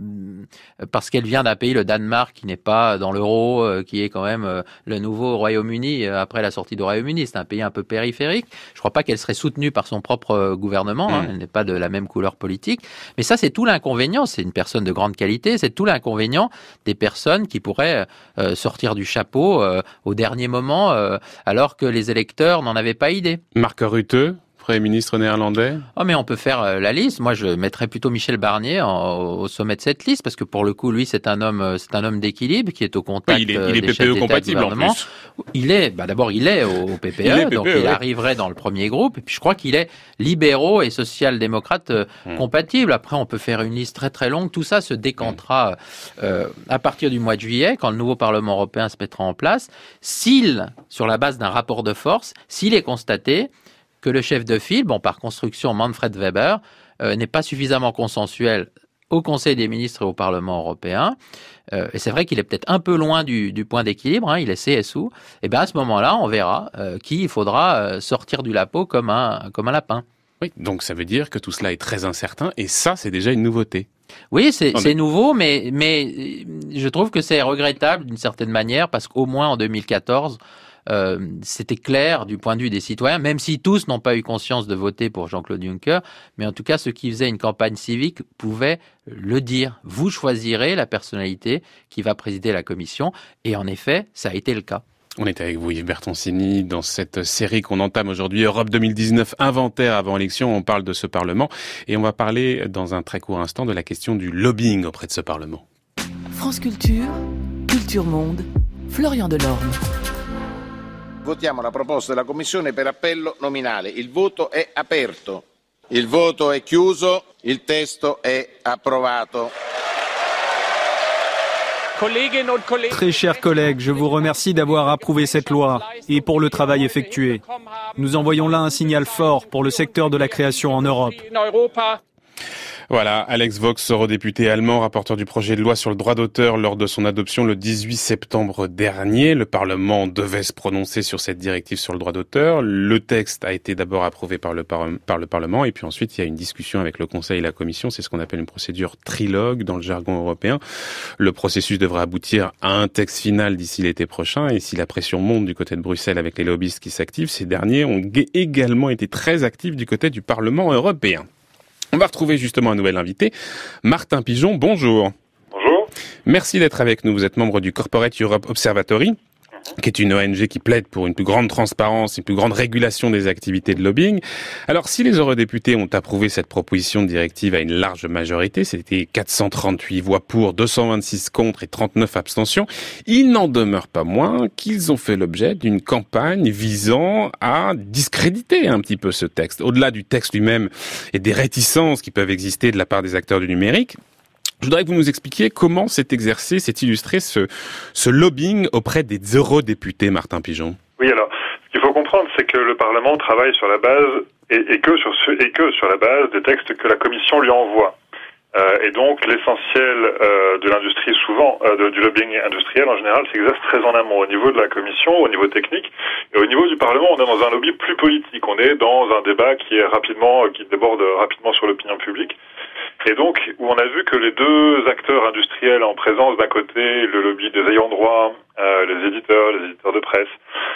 parce qu'elle vient d'un pays, le Danemark, qui n'est pas dans l'euro, euh, qui est quand même euh, le nouveau Royaume-Uni euh, après la sortie du Royaume-Uni. C'est un pays un peu périphérique. Je crois pas qu'elle serait soutenue par son propre euh, gouvernement. Hein. Mm. Elle n'est pas de la même couleur politique. Mais ça, c'est tout l'inconvénient. C'est une personne de grande qualité. C'est tout l'inconvénient des personnes qui pourraient euh, sortir du chapeau euh, au dernier moment, euh, alors que les électeurs n'en avaient pas idée. Mark Rutte, Premier ministre néerlandais. Oh, mais on peut faire euh, la liste. Moi, je mettrais plutôt Michel Barnier en, au sommet de cette liste, parce que pour le coup, lui, c'est un homme, c'est un homme d'équilibre qui est au contact oui, il est, il est des P P E chefs d'État compatible en plus. Il est, bah d'abord, il est au, au P P E, il est donc P P E, il oui. arriverait dans le premier groupe. Et puis, je crois qu'il est libéraux et social-démocrates euh, hum. compatibles. Après, on peut faire une liste très très longue. Tout ça se décantera euh, à partir du mois de juillet, quand le nouveau Parlement européen se mettra en place. S'il, sur la base d'un rapport de force, s'il est constaté que le chef de file, bon, par construction, Manfred Weber, euh, n'est pas suffisamment consensuel au Conseil des ministres et au Parlement européen, euh, et c'est vrai qu'il est peut-être un peu loin du, du point d'équilibre, hein, il est C S U, et bien à ce moment-là, on verra euh, qui il faudra euh, sortir du lapot comme un, comme un lapin. Oui, donc ça veut dire que tout cela est très incertain, et ça, c'est déjà une nouveauté. Oui, c'est, c'est nouveau, mais, mais je trouve que c'est regrettable d'une certaine manière, parce qu'au moins en deux mille quatorze, Euh, c'était clair du point de vue des citoyens, même si tous n'ont pas eu conscience de voter pour Jean-Claude Juncker, mais en tout cas, ceux qui faisaient une campagne civique pouvaient le dire. Vous choisirez la personnalité qui va présider la commission, et en effet, ça a été le cas. On est avec vous, Yves Bertoncini, dans cette série qu'on entame aujourd'hui, Europe deux mille dix-neuf, inventaire avant élection. On parle de ce Parlement, et on va parler dans un très court instant de la question du lobbying auprès de ce Parlement. France Culture, Culture Monde, Florian Delorme. Votiamo la proposta della Commissione per appello nominale. Il voto è aperto. Il voto è chiuso. Il testo è approvato. Très chers collègues, je vous remercie d'avoir approuvé cette loi et pour le travail effectué. Nous envoyons là un signal fort pour le secteur de la création en Europe. Voilà, Alex Vox, eurodéputé allemand, rapporteur du projet de loi sur le droit d'auteur lors de son adoption le dix-huit septembre dernier. Le Parlement devait se prononcer sur cette directive sur le droit d'auteur. Le texte a été d'abord approuvé par le, par, par le Parlement et puis ensuite il y a une discussion avec le Conseil et la Commission. C'est ce qu'on appelle une procédure trilogue dans le jargon européen. Le processus devrait aboutir à un texte final d'ici l'été prochain et si la pression monte du côté de Bruxelles avec les lobbyistes qui s'activent, ces derniers ont également été très actifs du côté du Parlement européen. On va retrouver justement un nouvel invité, Martin Pigeon, bonjour. Bonjour. Merci d'être avec nous, vous êtes membre du Corporate Europe Observatory, qui est une O N G qui plaide pour une plus grande transparence, une plus grande régulation des activités de lobbying. Alors, si les eurodéputés ont approuvé cette proposition de directive à une large majorité, c'était quatre cent trente-huit voix pour, deux cent vingt-six contre et trente-neuf abstentions, il n'en demeure pas moins qu'ils ont fait l'objet d'une campagne visant à discréditer un petit peu ce texte. Au-delà du texte lui-même et des réticences qui peuvent exister de la part des acteurs du numérique, je voudrais que vous nous expliquiez comment s'est exercé, s'est illustré ce, ce lobbying auprès des eurodéputés, Martin Pigeon. Oui, alors, ce qu'il faut comprendre, c'est que le Parlement travaille sur la base, et, et, que, sur ce, et que sur la base des textes que la Commission lui envoie. Euh, et donc, l'essentiel euh, de l'industrie, souvent, euh, de, du lobbying industriel en général, s'exerce très en amont, au niveau de la Commission, au niveau technique. Et au niveau du Parlement, on est dans un lobby plus politique. On est dans un débat qui est rapidement, qui déborde rapidement sur l'opinion publique. Et donc, où on a vu que les deux acteurs industriels en présence, d'un côté, le lobby des ayants droit, euh, les éditeurs, les éditeurs de presse,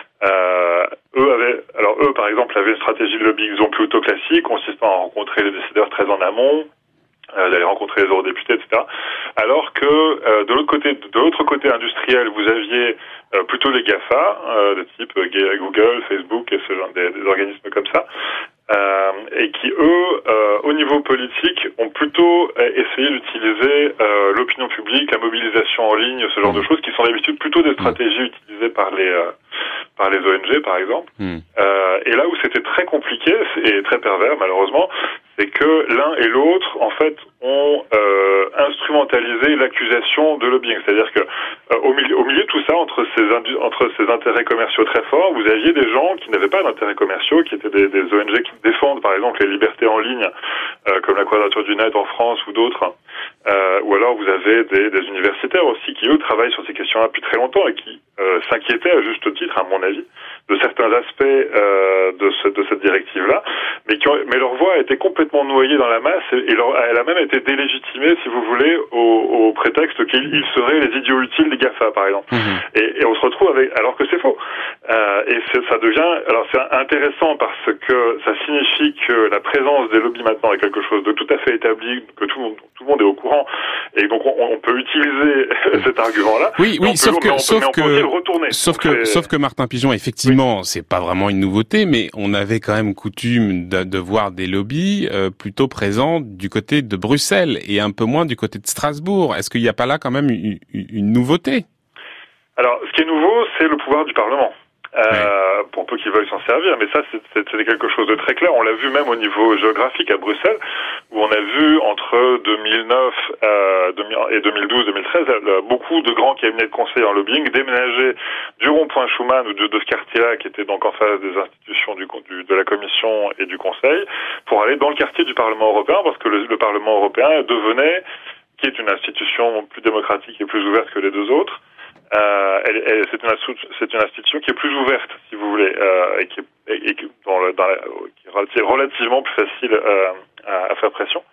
euh, eux avaient, alors eux, par exemple, avaient une stratégie de lobby, disons, plutôt classique, consistant à rencontrer les décideurs très en amont, euh, d'aller rencontrer les eurodéputés, et cetera. Alors que, euh, de l'autre côté, de l'autre côté industriel, vous aviez euh, plutôt les GAFA, euh, de type euh, Google, Facebook et ce genre des, des organismes comme ça, Euh, et qui, eux, euh, au niveau politique, ont plutôt euh, essayé d'utiliser euh, l'opinion publique, la mobilisation en ligne, ce genre mmh. de choses, qui sont d'habitude plutôt des stratégies utilisées par les euh, par les O N G, par exemple. Mmh. Euh, et là où c'était très compliqué, et très pervers, malheureusement, c'est que l'un et l'autre, en fait, ont euh, instrumentalisé l'accusation de lobbying. C'est-à-dire que euh, au, milieu, au milieu de tout ça, entre ces, indu- entre ces intérêts commerciaux très forts, vous aviez des gens qui n'avaient pas d'intérêts commerciaux, qui étaient des, des O N G qui défendent, par exemple, les libertés en ligne, euh, comme la Quadrature du Net en France ou d'autres. Euh, ou alors vous avez des, des universitaires aussi qui, eux, travaillent sur ces questions-là depuis très longtemps et qui euh, s'inquiétaient, à juste titre, à mon avis, de certains aspects euh, de, ce, de cette directive-là, mais, qui ont, mais leur voix a été complètement noyée dans la masse et, et leur, elle a même été délégitimée, si vous voulez, au, au prétexte qu'ils seraient les idiots utiles des GAFA, par exemple. Mmh. Et, et on se retrouve avec, alors que c'est faux. Euh, et c'est, ça devient, alors c'est intéressant parce que ça signifie que la présence des lobbies maintenant est quelque chose de tout à fait établi, que tout le monde, tout le monde est au courant, et donc on, on peut utiliser cet argument-là. Oui, oui, sauf que, sauf que, retourner. sauf que, sauf que Martin Pigeon, effectivement, oui. c'est pas vraiment une nouveauté, mais on avait quand même coutume de, de voir des lobbies euh, plutôt présents du côté de Bruxelles et un peu moins du côté de Strasbourg. Est-ce qu'il n'y a pas là quand même une, une nouveauté? Alors, ce qui est nouveau, c'est le pouvoir du Parlement. Euh, ouais. Pour peu qu'ils veuillent s'en servir, mais ça c'est, c'est, c'est quelque chose de très clair. On l'a vu même au niveau géographique à Bruxelles, où on a vu entre deux mille neuf euh, et deux mille douze deux mille treize beaucoup de grands cabinets de conseil en lobbying déménager du rond-point Schuman ou de, de ce quartier-là, qui était donc en face des institutions du, du, de la Commission et du Conseil, pour aller dans le quartier du Parlement européen, parce que le, le Parlement européen devenait, qui est une institution plus démocratique et plus ouverte que les deux autres, Euh, elle, elle, c'est, une, c'est une institution qui est plus ouverte, si vous voulez, euh, et qui est, et, et dans le, dans la, qui est relativement plus facile euh, à, à faire pression.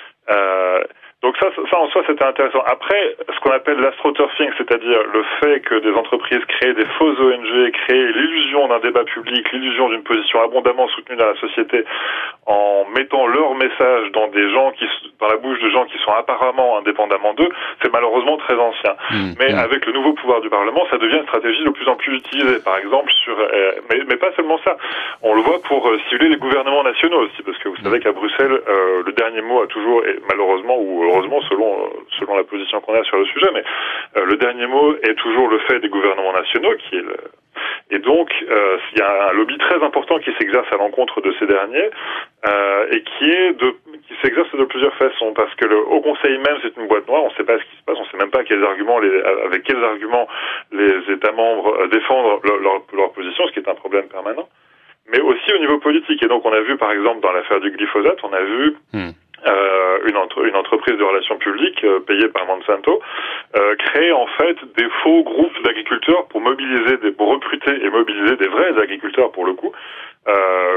Euh, donc ça, ça en soi, c'était intéressant. Après, ce qu'on appelle l'astroturfing, c'est-à-dire le fait que des entreprises créent des fausses O N G, créent l'illusion d'un débat public, l'illusion d'une position abondamment soutenue dans la société, en mettant leur message dans des gens qui, dans la bouche de gens qui sont apparemment indépendamment d'eux, c'est malheureusement très ancien. Mmh, mais mmh. avec le nouveau pouvoir du Parlement, ça devient une stratégie de plus en plus utilisée. Par exemple, sur, euh, mais, mais pas seulement ça. On le voit pour euh, cibler les gouvernements nationaux aussi, parce que vous savez qu'à Bruxelles, euh, le dernier mot a toujours, et malheureusement ou heureusement selon selon la position qu'on a sur le sujet, mais euh, le dernier mot est toujours le fait des gouvernements nationaux, qui est le, et donc euh, il y a un lobby très important qui s'exerce à l'encontre de ces derniers euh, et qui est de qui s'exerce de plusieurs façons, parce que le Haut Conseil même c'est une boîte noire, on ne sait pas ce qui se passe, on ne sait même pas quels arguments les, avec quels arguments les États membres défendent leur, leur, leur position, ce qui est un problème permanent, mais aussi au niveau politique. Et donc on a vu par exemple dans l'affaire du glyphosate, on a vu hmm. Euh, une, entre, une entreprise de relations publiques euh, payée par Monsanto euh, créer en fait des faux groupes d'agriculteurs pour mobiliser, des, pour recruter et mobiliser des vrais agriculteurs pour le coup, euh,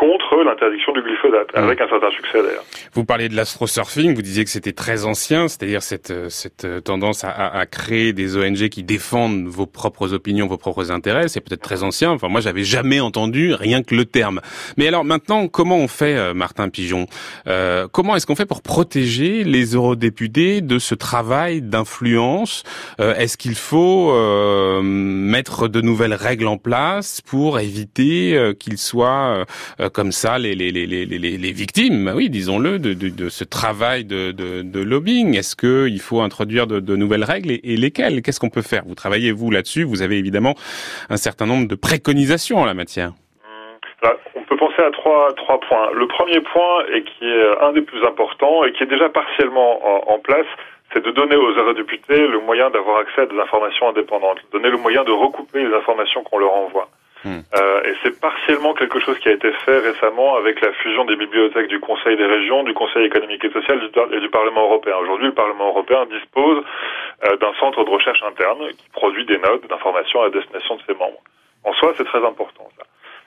contre l'interdiction du glyphosate, avec un certain succès d'ailleurs. Vous parliez de l'astrosurfing, vous disiez que c'était très ancien, c'est-à-dire cette, cette tendance à, à, à créer des O N G qui défendent vos propres opinions, vos propres intérêts, c'est peut-être très ancien, enfin moi j'avais jamais entendu rien que le terme. Mais alors maintenant, comment on fait, euh, Martin Pigeon euh, Comment est-ce qu'on fait pour protéger les eurodéputés de ce travail d'influence euh, Est-ce qu'il faut euh, mettre de nouvelles règles en place pour éviter euh, qu'ils soient euh, comme ça les, les, les, les, les, les victimes, oui, disons-le, de, de, de ce travail de, de, de lobbying? Est-ce qu'il faut introduire de, de nouvelles règles et, et lesquelles? Qu'est-ce qu'on peut faire? Vous travaillez, vous, là-dessus. Vous avez évidemment un certain nombre de préconisations en la matière. Là, on peut penser à trois, trois points. Le premier point, et qui est un des plus importants, et qui est déjà partiellement en, en place, c'est de donner aux eurodéputés le moyen d'avoir accès à des informations indépendantes, donner le moyen de recouper les informations qu'on leur envoie. Mmh. Euh, et c'est partiellement quelque chose qui a été fait récemment avec la fusion des bibliothèques du Conseil des régions, du Conseil économique et social et du Parlement européen. Aujourd'hui, le Parlement européen dispose euh, d'un centre de recherche interne qui produit des notes d'information à destination de ses membres. En soi, c'est très important, ça.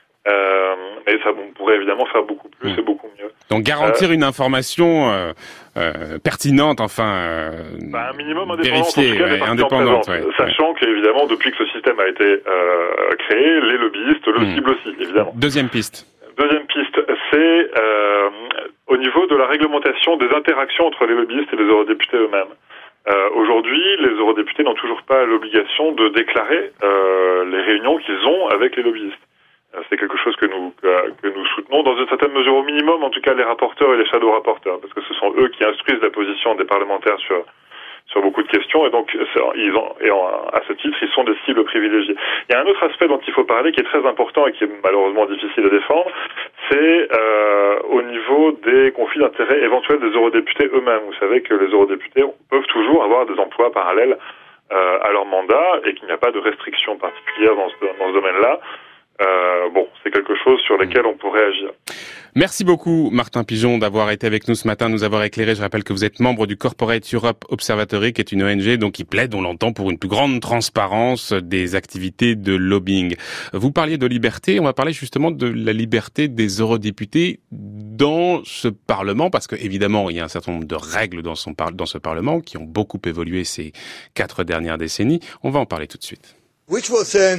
Euh, mais ça, on pourrait évidemment faire beaucoup plus mmh. et beaucoup mieux. Donc garantir euh, une information euh, euh, pertinente, enfin euh, bah, un minimum indépendante, vérifiée, en tout cas, ouais, indépendante, ouais, sachant ouais. qu'évidemment depuis que ce système a été euh, créé, les lobbyistes le mmh. ciblent aussi, évidemment. Deuxième piste. Deuxième piste, c'est euh, au niveau de la réglementation des interactions entre les lobbyistes et les eurodéputés eux-mêmes. Euh, aujourd'hui, les eurodéputés n'ont toujours pas l'obligation de déclarer euh, les réunions qu'ils ont avec les lobbyistes. C'est quelque chose que nous que, que nous soutenons dans une certaine mesure, au minimum, en tout cas les rapporteurs et les shadow rapporteurs, parce que ce sont eux qui instruisent la position des parlementaires sur sur beaucoup de questions, et donc ils ont, et en, à ce titre, ils sont des cibles privilégiées. Il y a un autre aspect dont il faut parler qui est très important et qui est malheureusement difficile à défendre, c'est euh, au niveau des conflits d'intérêts éventuels des eurodéputés eux-mêmes. Vous savez que les eurodéputés peuvent toujours avoir des emplois parallèles euh, à leur mandat et qu'il n'y a pas de restrictions particulières dans ce, dans ce domaine-là. Euh, bon, c'est quelque chose sur lequel on pourrait agir. Merci beaucoup, Martin Pigeon, d'avoir été avec nous ce matin, nous avoir éclairé. Je rappelle que vous êtes membre du Corporate Europe Observatory, qui est une O N G donc qui plaide, on l'entend, pour une plus grande transparence des activités de lobbying. Vous parliez de liberté, on va parler justement de la liberté des eurodéputés dans ce Parlement, parce que évidemment, il y a un certain nombre de règles dans, son par- dans ce Parlement qui ont beaucoup évolué ces quatre dernières décennies. On va en parler tout de suite. Which was, uh...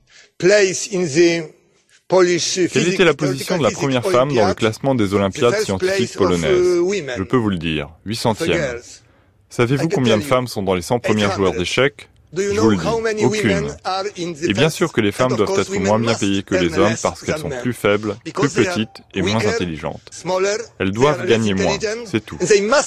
Quelle était la position de la première femme dans le classement des Olympiades scientifiques polonaises? Je peux vous le dire, huit centième. Savez-vous combien de femmes sont dans les cent premières joueurs d'échecs? Je vous le dis, aucune. Et bien sûr que les femmes doivent être moins bien payées que les hommes parce qu'elles sont plus faibles, plus petites et moins intelligentes. Elles doivent gagner moins, c'est tout.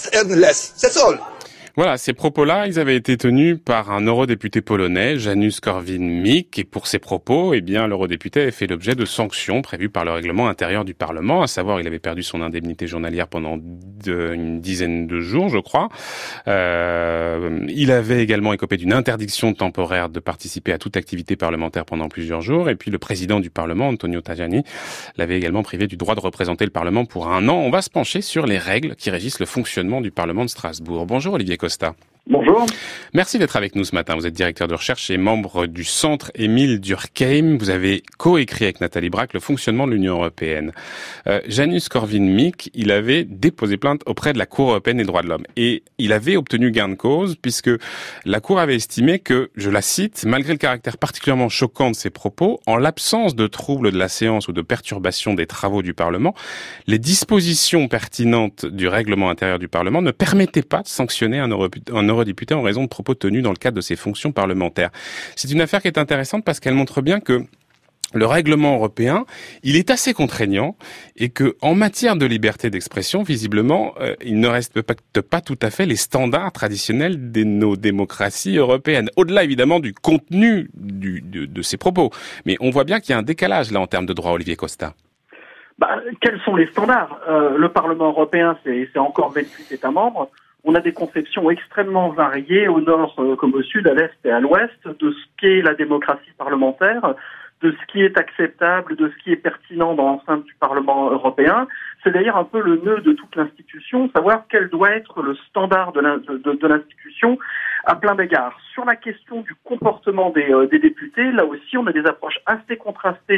Voilà, ces propos-là, ils avaient été tenus par un eurodéputé polonais, Janusz Korwin-Mikke, et pour ces propos, eh bien, l'eurodéputé avait fait l'objet de sanctions prévues par le règlement intérieur du Parlement, à savoir, il avait perdu son indemnité journalière pendant de, une dizaine de jours, je crois. Euh, il avait également écopé d'une interdiction temporaire de participer à toute activité parlementaire pendant plusieurs jours, et puis le président du Parlement, Antonio Tajani, l'avait également privé du droit de représenter le Parlement pour un an. On va se pencher sur les règles qui régissent le fonctionnement du Parlement de Strasbourg. Bonjour Olivier Costa. Bonjour. Merci d'être avec nous ce matin. Vous êtes directeur de recherche et membre du Centre Émile Durkheim. Vous avez coécrit avec Nathalie Braque le fonctionnement de l'Union européenne. Euh, Janusz Korwin-Mikke, il avait déposé plainte auprès de la Cour européenne des droits de l'homme. Et il avait obtenu gain de cause puisque la Cour avait estimé que, je la cite, malgré le caractère particulièrement choquant de ses propos, en l'absence de troubles de la séance ou de perturbation des travaux du Parlement, les dispositions pertinentes du règlement intérieur du Parlement ne permettaient pas de sanctionner un eurodéputé eurodéputé en raison de propos tenus dans le cadre de ses fonctions parlementaires. C'est une affaire qui est intéressante parce qu'elle montre bien que le règlement européen, il est assez contraignant et que, en matière de liberté d'expression, visiblement, euh, il ne respecte pas tout à fait les standards traditionnels de nos démocraties européennes. Au-delà, évidemment, du contenu du, de, de ces propos. Mais on voit bien qu'il y a un décalage, là, en termes de droit, Olivier Costa. Bah, quels sont les standards? euh, Le Parlement européen, c'est, c'est encore vingt-huit États membres. On a des conceptions extrêmement variées au nord euh, comme au sud, à l'est et à l'ouest, de ce qu'est la démocratie parlementaire, de ce qui est acceptable, de ce qui est pertinent dans l'enceinte du Parlement européen. C'est d'ailleurs un peu le nœud de toute l'institution, savoir quel doit être le standard de, de, de, de l'institution à plein d'égards. Sur la question du comportement des, euh, des députés, là aussi on a des approches assez contrastées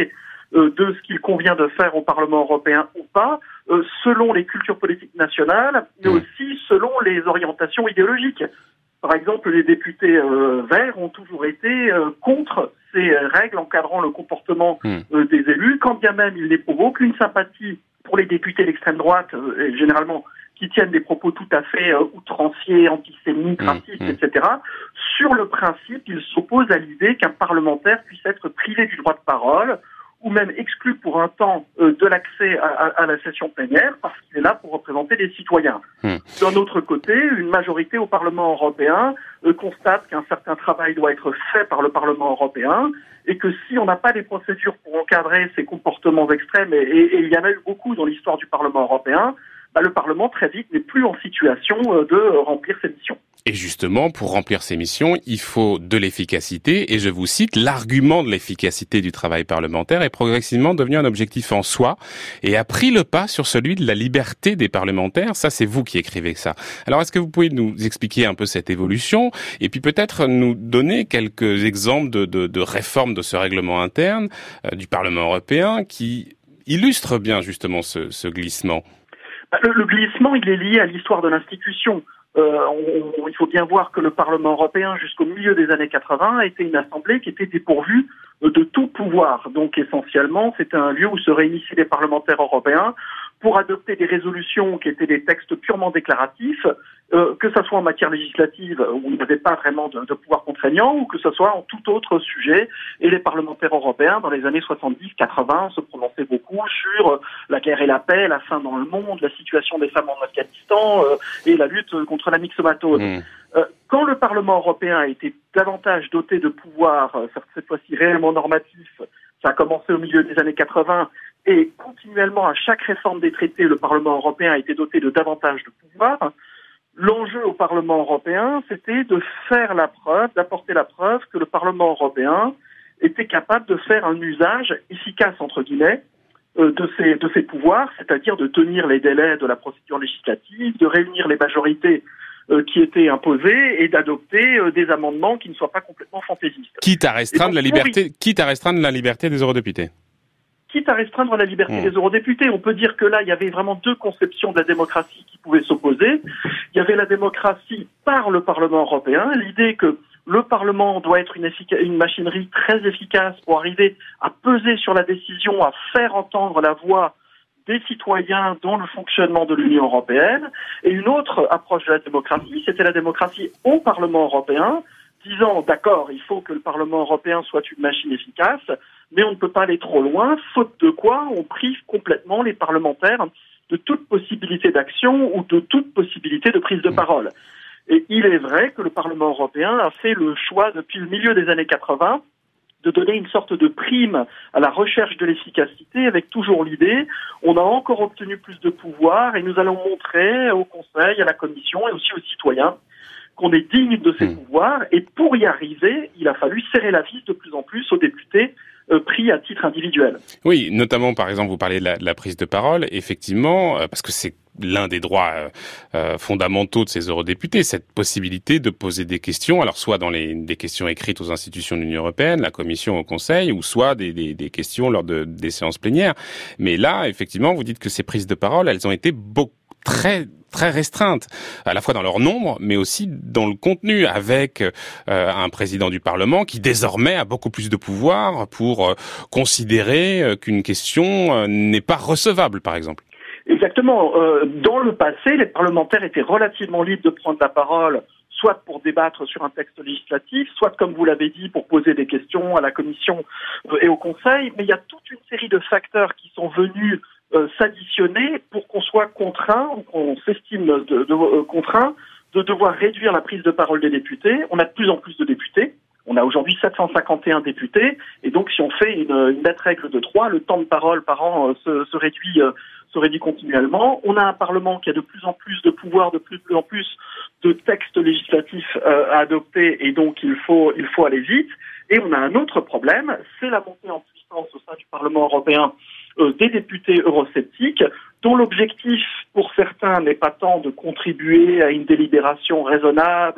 euh, de ce qu'il convient de faire au Parlement européen ou pas, euh, selon les cultures politiques nationales, mais aussi selon les orientations idéologiques. Par exemple, les députés euh, verts ont toujours été euh, contre ces règles encadrant le comportement euh, des élus, quand bien même ils n'éprouvent aucune sympathie pour les députés d'extrême droite, euh, et généralement qui tiennent des propos tout à fait euh, outranciers, antisémites, mmh, racistes, mmh. et cetera. Sur le principe, ils s'opposent à l'idée qu'un parlementaire puisse être privé du droit de parole ou même exclu pour un temps euh, de l'accès à, à, à la session plénière parce qu'il est là pour représenter les citoyens. Mmh. D'un autre côté, une majorité au Parlement européen euh, constate qu'un certain travail doit être fait par le Parlement européen et que si on n'a pas des procédures pour encadrer ces comportements extrêmes, et, et, et il y en a eu beaucoup dans l'histoire du Parlement européen, bah, le Parlement très vite n'est plus en situation euh, de euh, remplir ses missions. Et justement, pour remplir ces missions, il faut de l'efficacité. Et je vous cite, l'argument de l'efficacité du travail parlementaire est progressivement devenu un objectif en soi et a pris le pas sur celui de la liberté des parlementaires. Ça, c'est vous qui écrivez ça. Alors, est-ce que vous pouvez nous expliquer un peu cette évolution et puis peut-être nous donner quelques exemples de, de, de réformes de ce règlement interne euh, du Parlement européen qui illustrent bien justement ce, ce glissement? Le, le glissement, il est lié à l'histoire de l'institution. Euh, on, on, il faut bien voir que le Parlement européen, jusqu'au milieu des années quatre-vingts, était une assemblée qui était dépourvue de tout pouvoir. Donc essentiellement, c'était un lieu où se réunissaient les parlementaires européens pour adopter des résolutions qui étaient des textes purement déclaratifs, euh, que ce soit en matière législative où il n'y avait pas vraiment de, de pouvoir contraignant, ou que ce soit en tout autre sujet. Et les parlementaires européens, dans les années soixante-dix quatre-vingts, se prononçaient beaucoup sur la guerre et la paix, la faim dans le monde, la situation des femmes en Afghanistan euh, et la lutte contre la myxomatose. Mmh. Euh, quand le Parlement européen a été davantage doté de pouvoirs, euh, cette fois-ci réellement normatifs, ça a commencé au milieu des années quatre-vingts, et continuellement, à chaque réforme des traités, le Parlement européen a été doté de davantage de pouvoirs. L'enjeu au Parlement européen, c'était de faire la preuve, d'apporter la preuve que le Parlement européen était capable de faire un usage efficace, entre guillemets, euh, de ses, de ses pouvoirs, c'est-à-dire de tenir les délais de la procédure législative, de réunir les majorités euh, qui étaient imposées et d'adopter euh, des amendements qui ne soient pas complètement fantaisistes. Quitte à restreindre la liberté, quitte à restreindre la liberté des eurodéputés. Quitte à restreindre la liberté mmh. des eurodéputés. On peut dire que là, il y avait vraiment deux conceptions de la démocratie qui pouvaient s'opposer. Il y avait la démocratie par le Parlement européen, l'idée que le Parlement doit être une, effic- une machinerie très efficace pour arriver à peser sur la décision, à faire entendre la voix des citoyens dans le fonctionnement de l'Union européenne. Et une autre approche de la démocratie, c'était la démocratie au Parlement européen, disant, d'accord, il faut que le Parlement européen soit une machine efficace, mais on ne peut pas aller trop loin, faute de quoi on prive complètement les parlementaires de toute possibilité d'action ou de toute possibilité de prise de parole. Et il est vrai que le Parlement européen a fait le choix, depuis le milieu des années quatre-vingts, de donner une sorte de prime à la recherche de l'efficacité, avec toujours l'idée, on a encore obtenu plus de pouvoir et nous allons montrer au Conseil, à la Commission et aussi aux citoyens qu'on est digne de ces mmh. pouvoirs. Et pour y arriver, il a fallu serrer la vis de plus en plus aux députés euh, pris à titre individuel. Oui, notamment, par exemple, vous parlez de la, de la prise de parole, effectivement, euh, parce que c'est l'un des droits euh, euh, fondamentaux de ces eurodéputés, cette possibilité de poser des questions, alors soit dans les des questions écrites aux institutions de l'Union européenne, la Commission, au Conseil, ou soit des, des, des questions lors de, des séances plénières. Mais là, effectivement, vous dites que ces prises de parole, elles ont été beaucoup, très très restreintes, à la fois dans leur nombre, mais aussi dans le contenu, avec euh, un président du Parlement qui désormais a beaucoup plus de pouvoir pour euh, considérer euh, qu'une question euh, n'est pas recevable, par exemple. Exactement. Euh, dans le passé, les parlementaires étaient relativement libres de prendre la parole, soit pour débattre sur un texte législatif, soit, comme vous l'avez dit, pour poser des questions à la Commission euh, et au Conseil. Mais il y a toute une série de facteurs qui sont venus euh, s'additionner pour qu'on soit contraint, ou qu'on s'estime de, de, euh, contraint, de devoir réduire la prise de parole des députés. On a de plus en plus de députés. On a aujourd'hui sept cent cinquante et un députés, et donc si on fait une, une nette règle de trois, le temps de parole par an euh, se, se réduit euh, se réduit continuellement. On a un Parlement qui a de plus en plus de pouvoirs, de plus en plus de textes législatifs euh, à adopter, et donc il faut il faut aller vite. Et on a un autre problème, c'est la montée en puissance au sein du Parlement européen euh, des députés eurosceptiques, dont l'objectif pour certains n'est pas tant de contribuer à une délibération raisonnable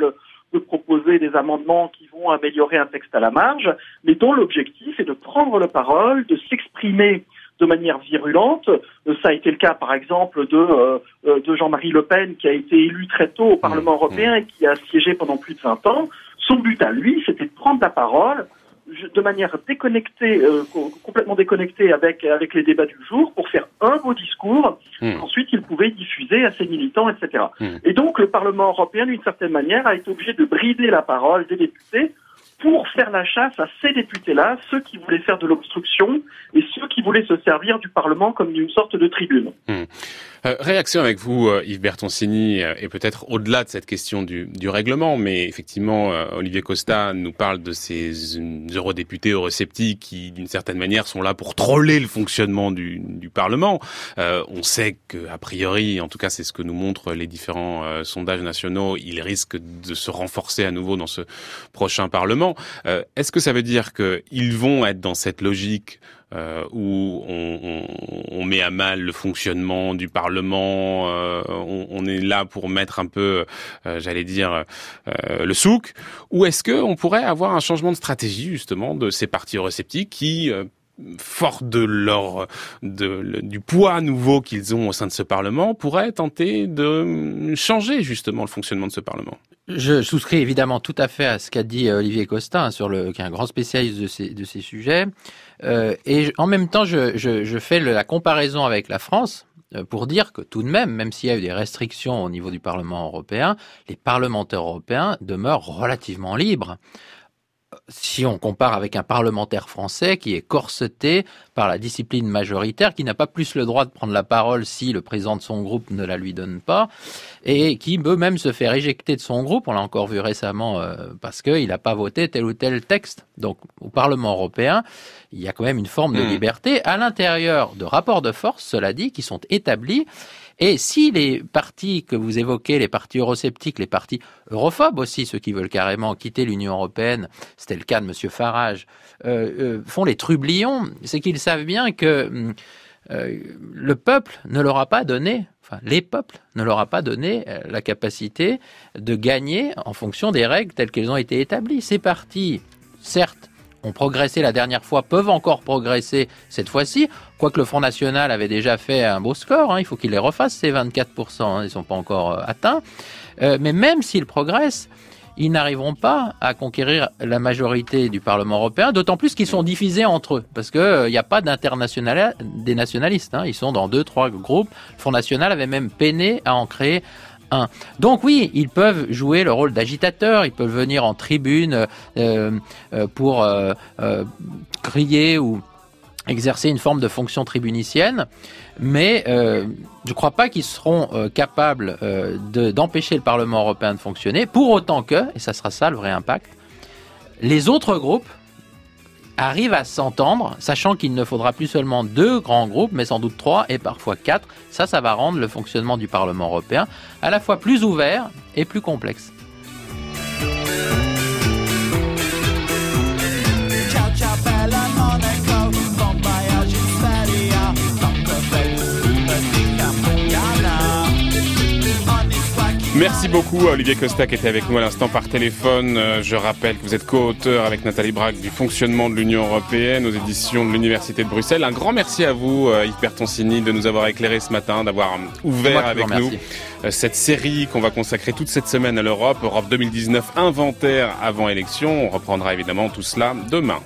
de proposer des amendements qui vont améliorer un texte à la marge, mais dont l'objectif est de prendre la parole, de s'exprimer de manière virulente. Ça a été le cas, par exemple, de, euh, de Jean-Marie Le Pen, qui a été élu très tôt au Parlement européen et qui a siégé pendant plus de vingt ans. Son but à lui, c'était de prendre la parole de manière déconnectée, euh, complètement déconnectée avec avec les débats du jour, pour faire un beau discours. Mmh. Ensuite, il pouvait diffuser à ses militants, et cetera. Mmh. Et donc, le Parlement européen, d'une certaine manière, a été obligé de brider la parole des députés pour faire la chasse à ces députés-là, ceux qui voulaient faire de l'obstruction et ceux qui voulaient se servir du Parlement comme d'une sorte de tribune. Mmh. Euh, réaction avec vous, euh, Yves Bertoncini, euh, et peut-être au-delà de cette question du, du règlement, mais effectivement, euh, Olivier Costa nous parle de ces euh, eurodéputés eurosceptiques qui, d'une certaine manière, sont là pour troller le fonctionnement du, du Parlement. Euh, on sait qu'a priori, en tout cas c'est ce que nous montrent les différents euh, sondages nationaux, ils risquent de se renforcer à nouveau dans ce prochain Parlement. Euh, est-ce que ça veut dire qu'ils vont être dans cette logique Euh, où on, on, on met à mal le fonctionnement du Parlement, euh, on, on est là pour mettre un peu, euh, j'allais dire, euh, le souk, ou est-ce que on pourrait avoir un changement de stratégie justement de ces partis eurosceptiques qui, euh, forts de leur de, le, du poids nouveau qu'ils ont au sein de ce Parlement, pourraient tenter de changer justement le fonctionnement de ce Parlement? Je souscris évidemment tout à fait à ce qu'a dit Olivier Costa, hein, sur le, qui est un grand spécialiste de ces, de ces sujets. Euh, et je, en même temps, je, je, je fais le, la comparaison avec la France euh, pour dire que tout de même, même s'il y a eu des restrictions au niveau du Parlement européen, les parlementaires européens demeurent relativement libres. Si on compare avec un parlementaire français qui est corseté par la discipline majoritaire, qui n'a pas plus le droit de prendre la parole si le président de son groupe ne la lui donne pas, et qui peut même se faire éjecter de son groupe, on l'a encore vu récemment, euh, parce qu'il n'a pas voté tel ou tel texte. Donc au Parlement européen, il y a quand même une forme de liberté à l'intérieur de rapports de force, cela dit, qui sont établis. Et si les partis que vous évoquez, les partis eurosceptiques, les partis europhobes aussi, ceux qui veulent carrément quitter l'Union européenne, c'était le cas de M. Farage, euh, euh, font les trublions, c'est qu'ils savent bien que euh, le peuple ne leur a pas donné, enfin les peuples ne leur a pas donné euh, la capacité de gagner en fonction des règles telles qu'elles ont été établies. Ces partis, certes, ont progressé la dernière fois, peuvent encore progresser cette fois-ci, quoique le Front National avait déjà fait un beau score, hein, il faut qu'il les refasse, ces vingt-quatre pour cent, hein, ils ne sont pas encore euh, atteints. Euh, mais même s'ils progressent, ils n'arriveront pas à conquérir la majorité du Parlement européen, d'autant plus qu'ils sont divisés entre eux, parce qu'il n'y euh, a pas d'international des nationalistes, hein, ils sont dans deux, trois groupes. Le Front National avait même peiné à en créer un. Donc oui, ils peuvent jouer le rôle d'agitateur, ils peuvent venir en tribune euh, euh, pour euh, euh, crier ou exercer une forme de fonction tribunicienne, mais euh, je ne crois pas qu'ils seront euh, capables euh, de, d'empêcher le Parlement européen de fonctionner, pour autant que, et ça sera ça le vrai impact, les autres groupes arrivent à s'entendre, sachant qu'il ne faudra plus seulement deux grands groupes, mais sans doute trois et parfois quatre. Ça, ça va rendre le fonctionnement du Parlement européen à la fois plus ouvert et plus complexe. Merci beaucoup à Olivier Costa qui était avec nous à l'instant par téléphone. Je rappelle que vous êtes co-auteur avec Nathalie Braque du fonctionnement de l'Union européenne aux éditions de l'Université de Bruxelles. Un grand merci à vous, Yves Bertoncini, de nous avoir éclairé ce matin, d'avoir ouvert avec nous cette série qu'on va consacrer toute cette semaine à l'Europe. Europe deux mille dix-neuf, inventaire avant élection. On reprendra évidemment tout cela demain.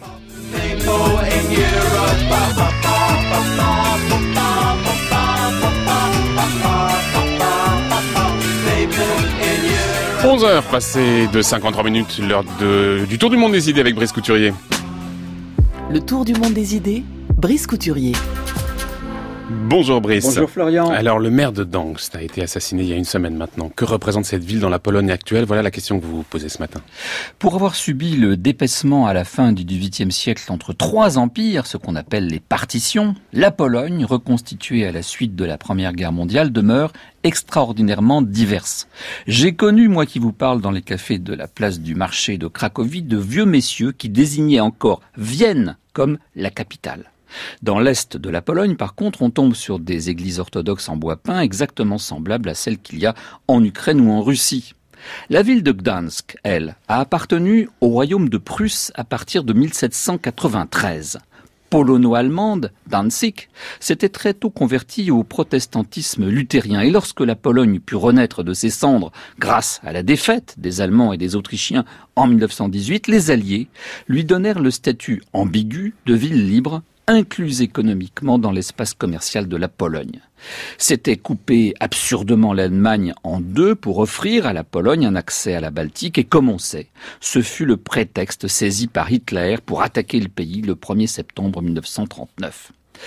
onze heures passées de cinquante-trois minutes, l'heure de, du Tour du Monde des idées avec Brice Couturier. Le Tour du Monde des idées, Brice Couturier. Bonjour Brice. Bonjour Florian. Alors le maire de Gdańsk a été assassiné il y a une semaine maintenant. Que représente cette ville dans la Pologne actuelle? Voilà la question que vous vous posez ce matin. Pour avoir subi le dépaissement à la fin du dix-huitième siècle entre trois empires, ce qu'on appelle les partitions, la Pologne, reconstituée à la suite de la Première Guerre mondiale, demeure extraordinairement diverse. J'ai connu, moi qui vous parle, dans les cafés de la place du marché de Cracovie, de vieux messieurs qui désignaient encore Vienne comme la capitale. Dans l'est de la Pologne, par contre, on tombe sur des églises orthodoxes en bois peint exactement semblables à celles qu'il y a en Ukraine ou en Russie. La ville de Gdansk, elle, a appartenu au royaume de Prusse à partir de mille sept cent quatre-vingt-treize. Polono-allemande, Danzig, s'était très tôt convertie au protestantisme luthérien. Et lorsque la Pologne put renaître de ses cendres grâce à la défaite des Allemands et des Autrichiens en mille neuf cent dix-huit, les Alliés lui donnèrent le statut ambigu de ville libre, incluse économiquement dans l'espace commercial de la Pologne. C'était couper absurdement l'Allemagne en deux pour offrir à la Pologne un accès à la Baltique et comme on sait, ce fut le prétexte saisi par Hitler pour attaquer le pays le premier septembre mille neuf cent trente-neuf.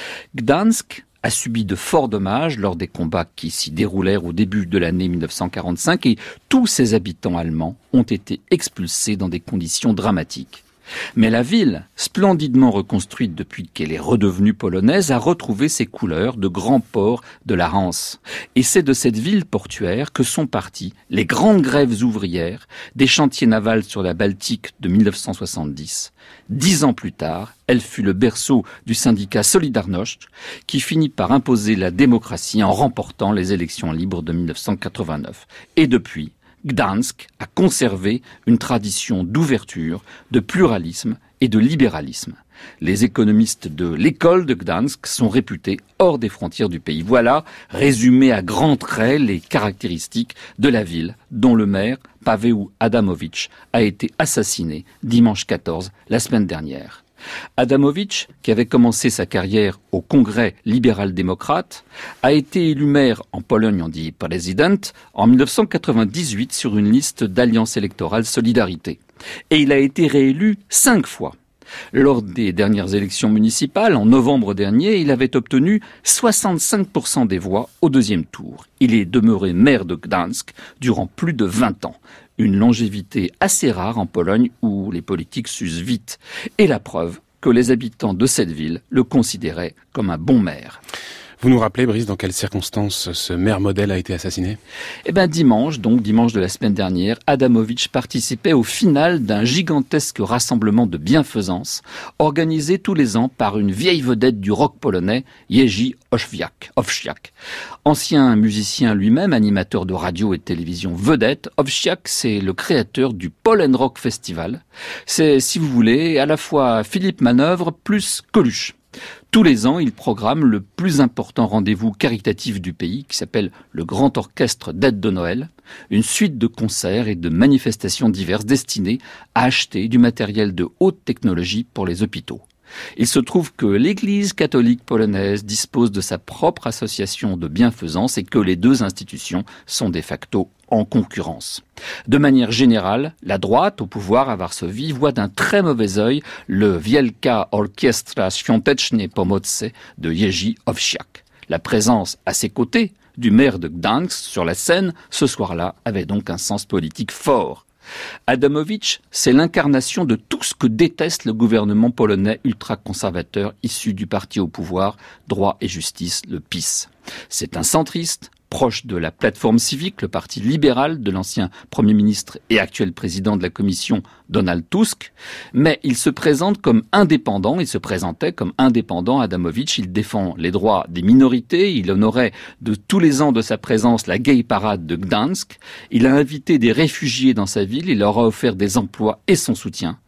Gdansk a subi de forts dommages lors des combats qui s'y déroulèrent au début de l'année mille neuf cent quarante-cinq et tous ses habitants allemands ont été expulsés dans des conditions dramatiques. Mais la ville, splendidement reconstruite depuis qu'elle est redevenue polonaise, a retrouvé ses couleurs de grands ports de la Rance. Et c'est de cette ville portuaire que sont parties les grandes grèves ouvrières des chantiers navals sur la Baltique de mille neuf cent soixante-dix. Dix ans plus tard, elle fut le berceau du syndicat Solidarność, qui finit par imposer la démocratie en remportant les élections libres de mille neuf cent quatre-vingt-neuf. Et depuis, Gdansk a conservé une tradition d'ouverture, de pluralisme et de libéralisme. Les économistes de l'école de Gdansk sont réputés hors des frontières du pays. Voilà, résumé à grands traits, les caractéristiques de la ville dont le maire, Paweł Adamowicz, a été assassiné dimanche quatorze, la semaine dernière. Adamowicz, qui avait commencé sa carrière au Congrès libéral-démocrate, a été élu maire en Pologne, on dit président, en mille neuf cent quatre-vingt-dix-huit sur une liste d'Alliance électorale Solidarité. Et il a été réélu cinq fois. Lors des dernières élections municipales, en novembre dernier, il avait obtenu soixante-cinq pour cent des voix au deuxième tour. Il est demeuré maire de Gdansk durant plus de vingt ans. Une longévité assez rare en Pologne où les politiques s'usent vite. Et la preuve que les habitants de cette ville le considéraient comme un bon maire. Vous nous rappelez, Brice, dans quelles circonstances ce maire modèle a été assassiné ? Eh ben, dimanche, donc dimanche de la semaine dernière, Adamowicz participait au final d'un gigantesque rassemblement de bienfaisance organisé tous les ans par une vieille vedette du rock polonais, Jerzy Owsiak. Owsiak. Ancien musicien lui-même, animateur de radio et de télévision vedette, Owsiak, c'est le créateur du Polen Rock Festival. C'est, si vous voulez, à la fois Philippe Manœuvre plus Coluche. Tous les ans, il programme le plus important rendez-vous caritatif du pays qui s'appelle le Grand Orchestre d'Aide de Noël, une suite de concerts et de manifestations diverses destinées à acheter du matériel de haute technologie pour les hôpitaux. Il se trouve que l'Église catholique polonaise dispose de sa propre association de bienfaisance et que les deux institutions sont de facto en concurrence. De manière générale, la droite au pouvoir à Varsovie voit d'un très mauvais œil le Wielka Orkiestra Świątecznej Pomocy de Jerzy Owsiak. La présence à ses côtés du maire de Gdansk sur la scène ce soir-là avait donc un sens politique fort. Adamowicz, c'est l'incarnation de tout ce que déteste le gouvernement polonais ultra-conservateur issu du parti au pouvoir, Droit et Justice, le P I S. C'est un centriste, proche de la plateforme civique, le parti libéral de l'ancien Premier ministre et actuel président de la Commission Donald Tusk, mais il se présente comme indépendant, il se présentait comme indépendant Adamowicz, il défend les droits des minorités, il honorait de tous les ans de sa présence la Gay Parade de Gdansk, il a invité des réfugiés dans sa ville, il leur a offert des emplois et son soutien.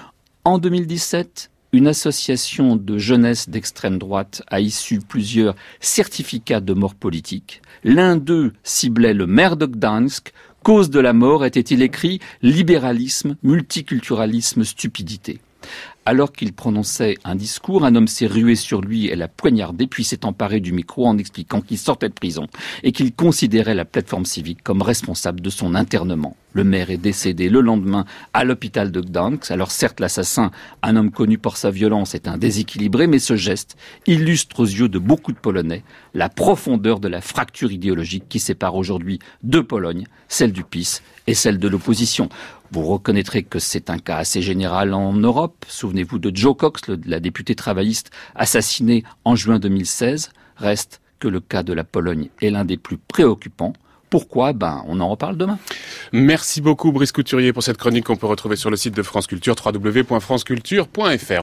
En deux mille dix-sept, une association de jeunesse d'extrême droite a issu plusieurs certificats de mort politique. L'un d'eux ciblait le maire de Gdansk. Cause de la mort était-il écrit « Libéralisme, multiculturalisme, stupidité ». Alors qu'il prononçait un discours, un homme s'est rué sur lui et l'a poignardé, puis s'est emparé du micro en expliquant qu'il sortait de prison et qu'il considérait la plateforme civique comme responsable de son internement. Le maire est décédé le lendemain à l'hôpital de Gdansk. Alors certes, l'assassin, un homme connu pour sa violence, est un déséquilibré, mais ce geste illustre aux yeux de beaucoup de Polonais la profondeur de la fracture idéologique qui sépare aujourd'hui deux Polognes, celle du P I S et celle de l'opposition. Vous reconnaîtrez que c'est un cas assez général en Europe. Souvenez-vous de Jo Cox, le, la députée travailliste assassinée en juin deux mille seize. Reste que le cas de la Pologne est l'un des plus préoccupants. Pourquoi ? Ben, on en reparle demain. Merci beaucoup Brice Couturier pour cette chronique qu'on peut retrouver sur le site de France Culture, w w w point france culture point f r.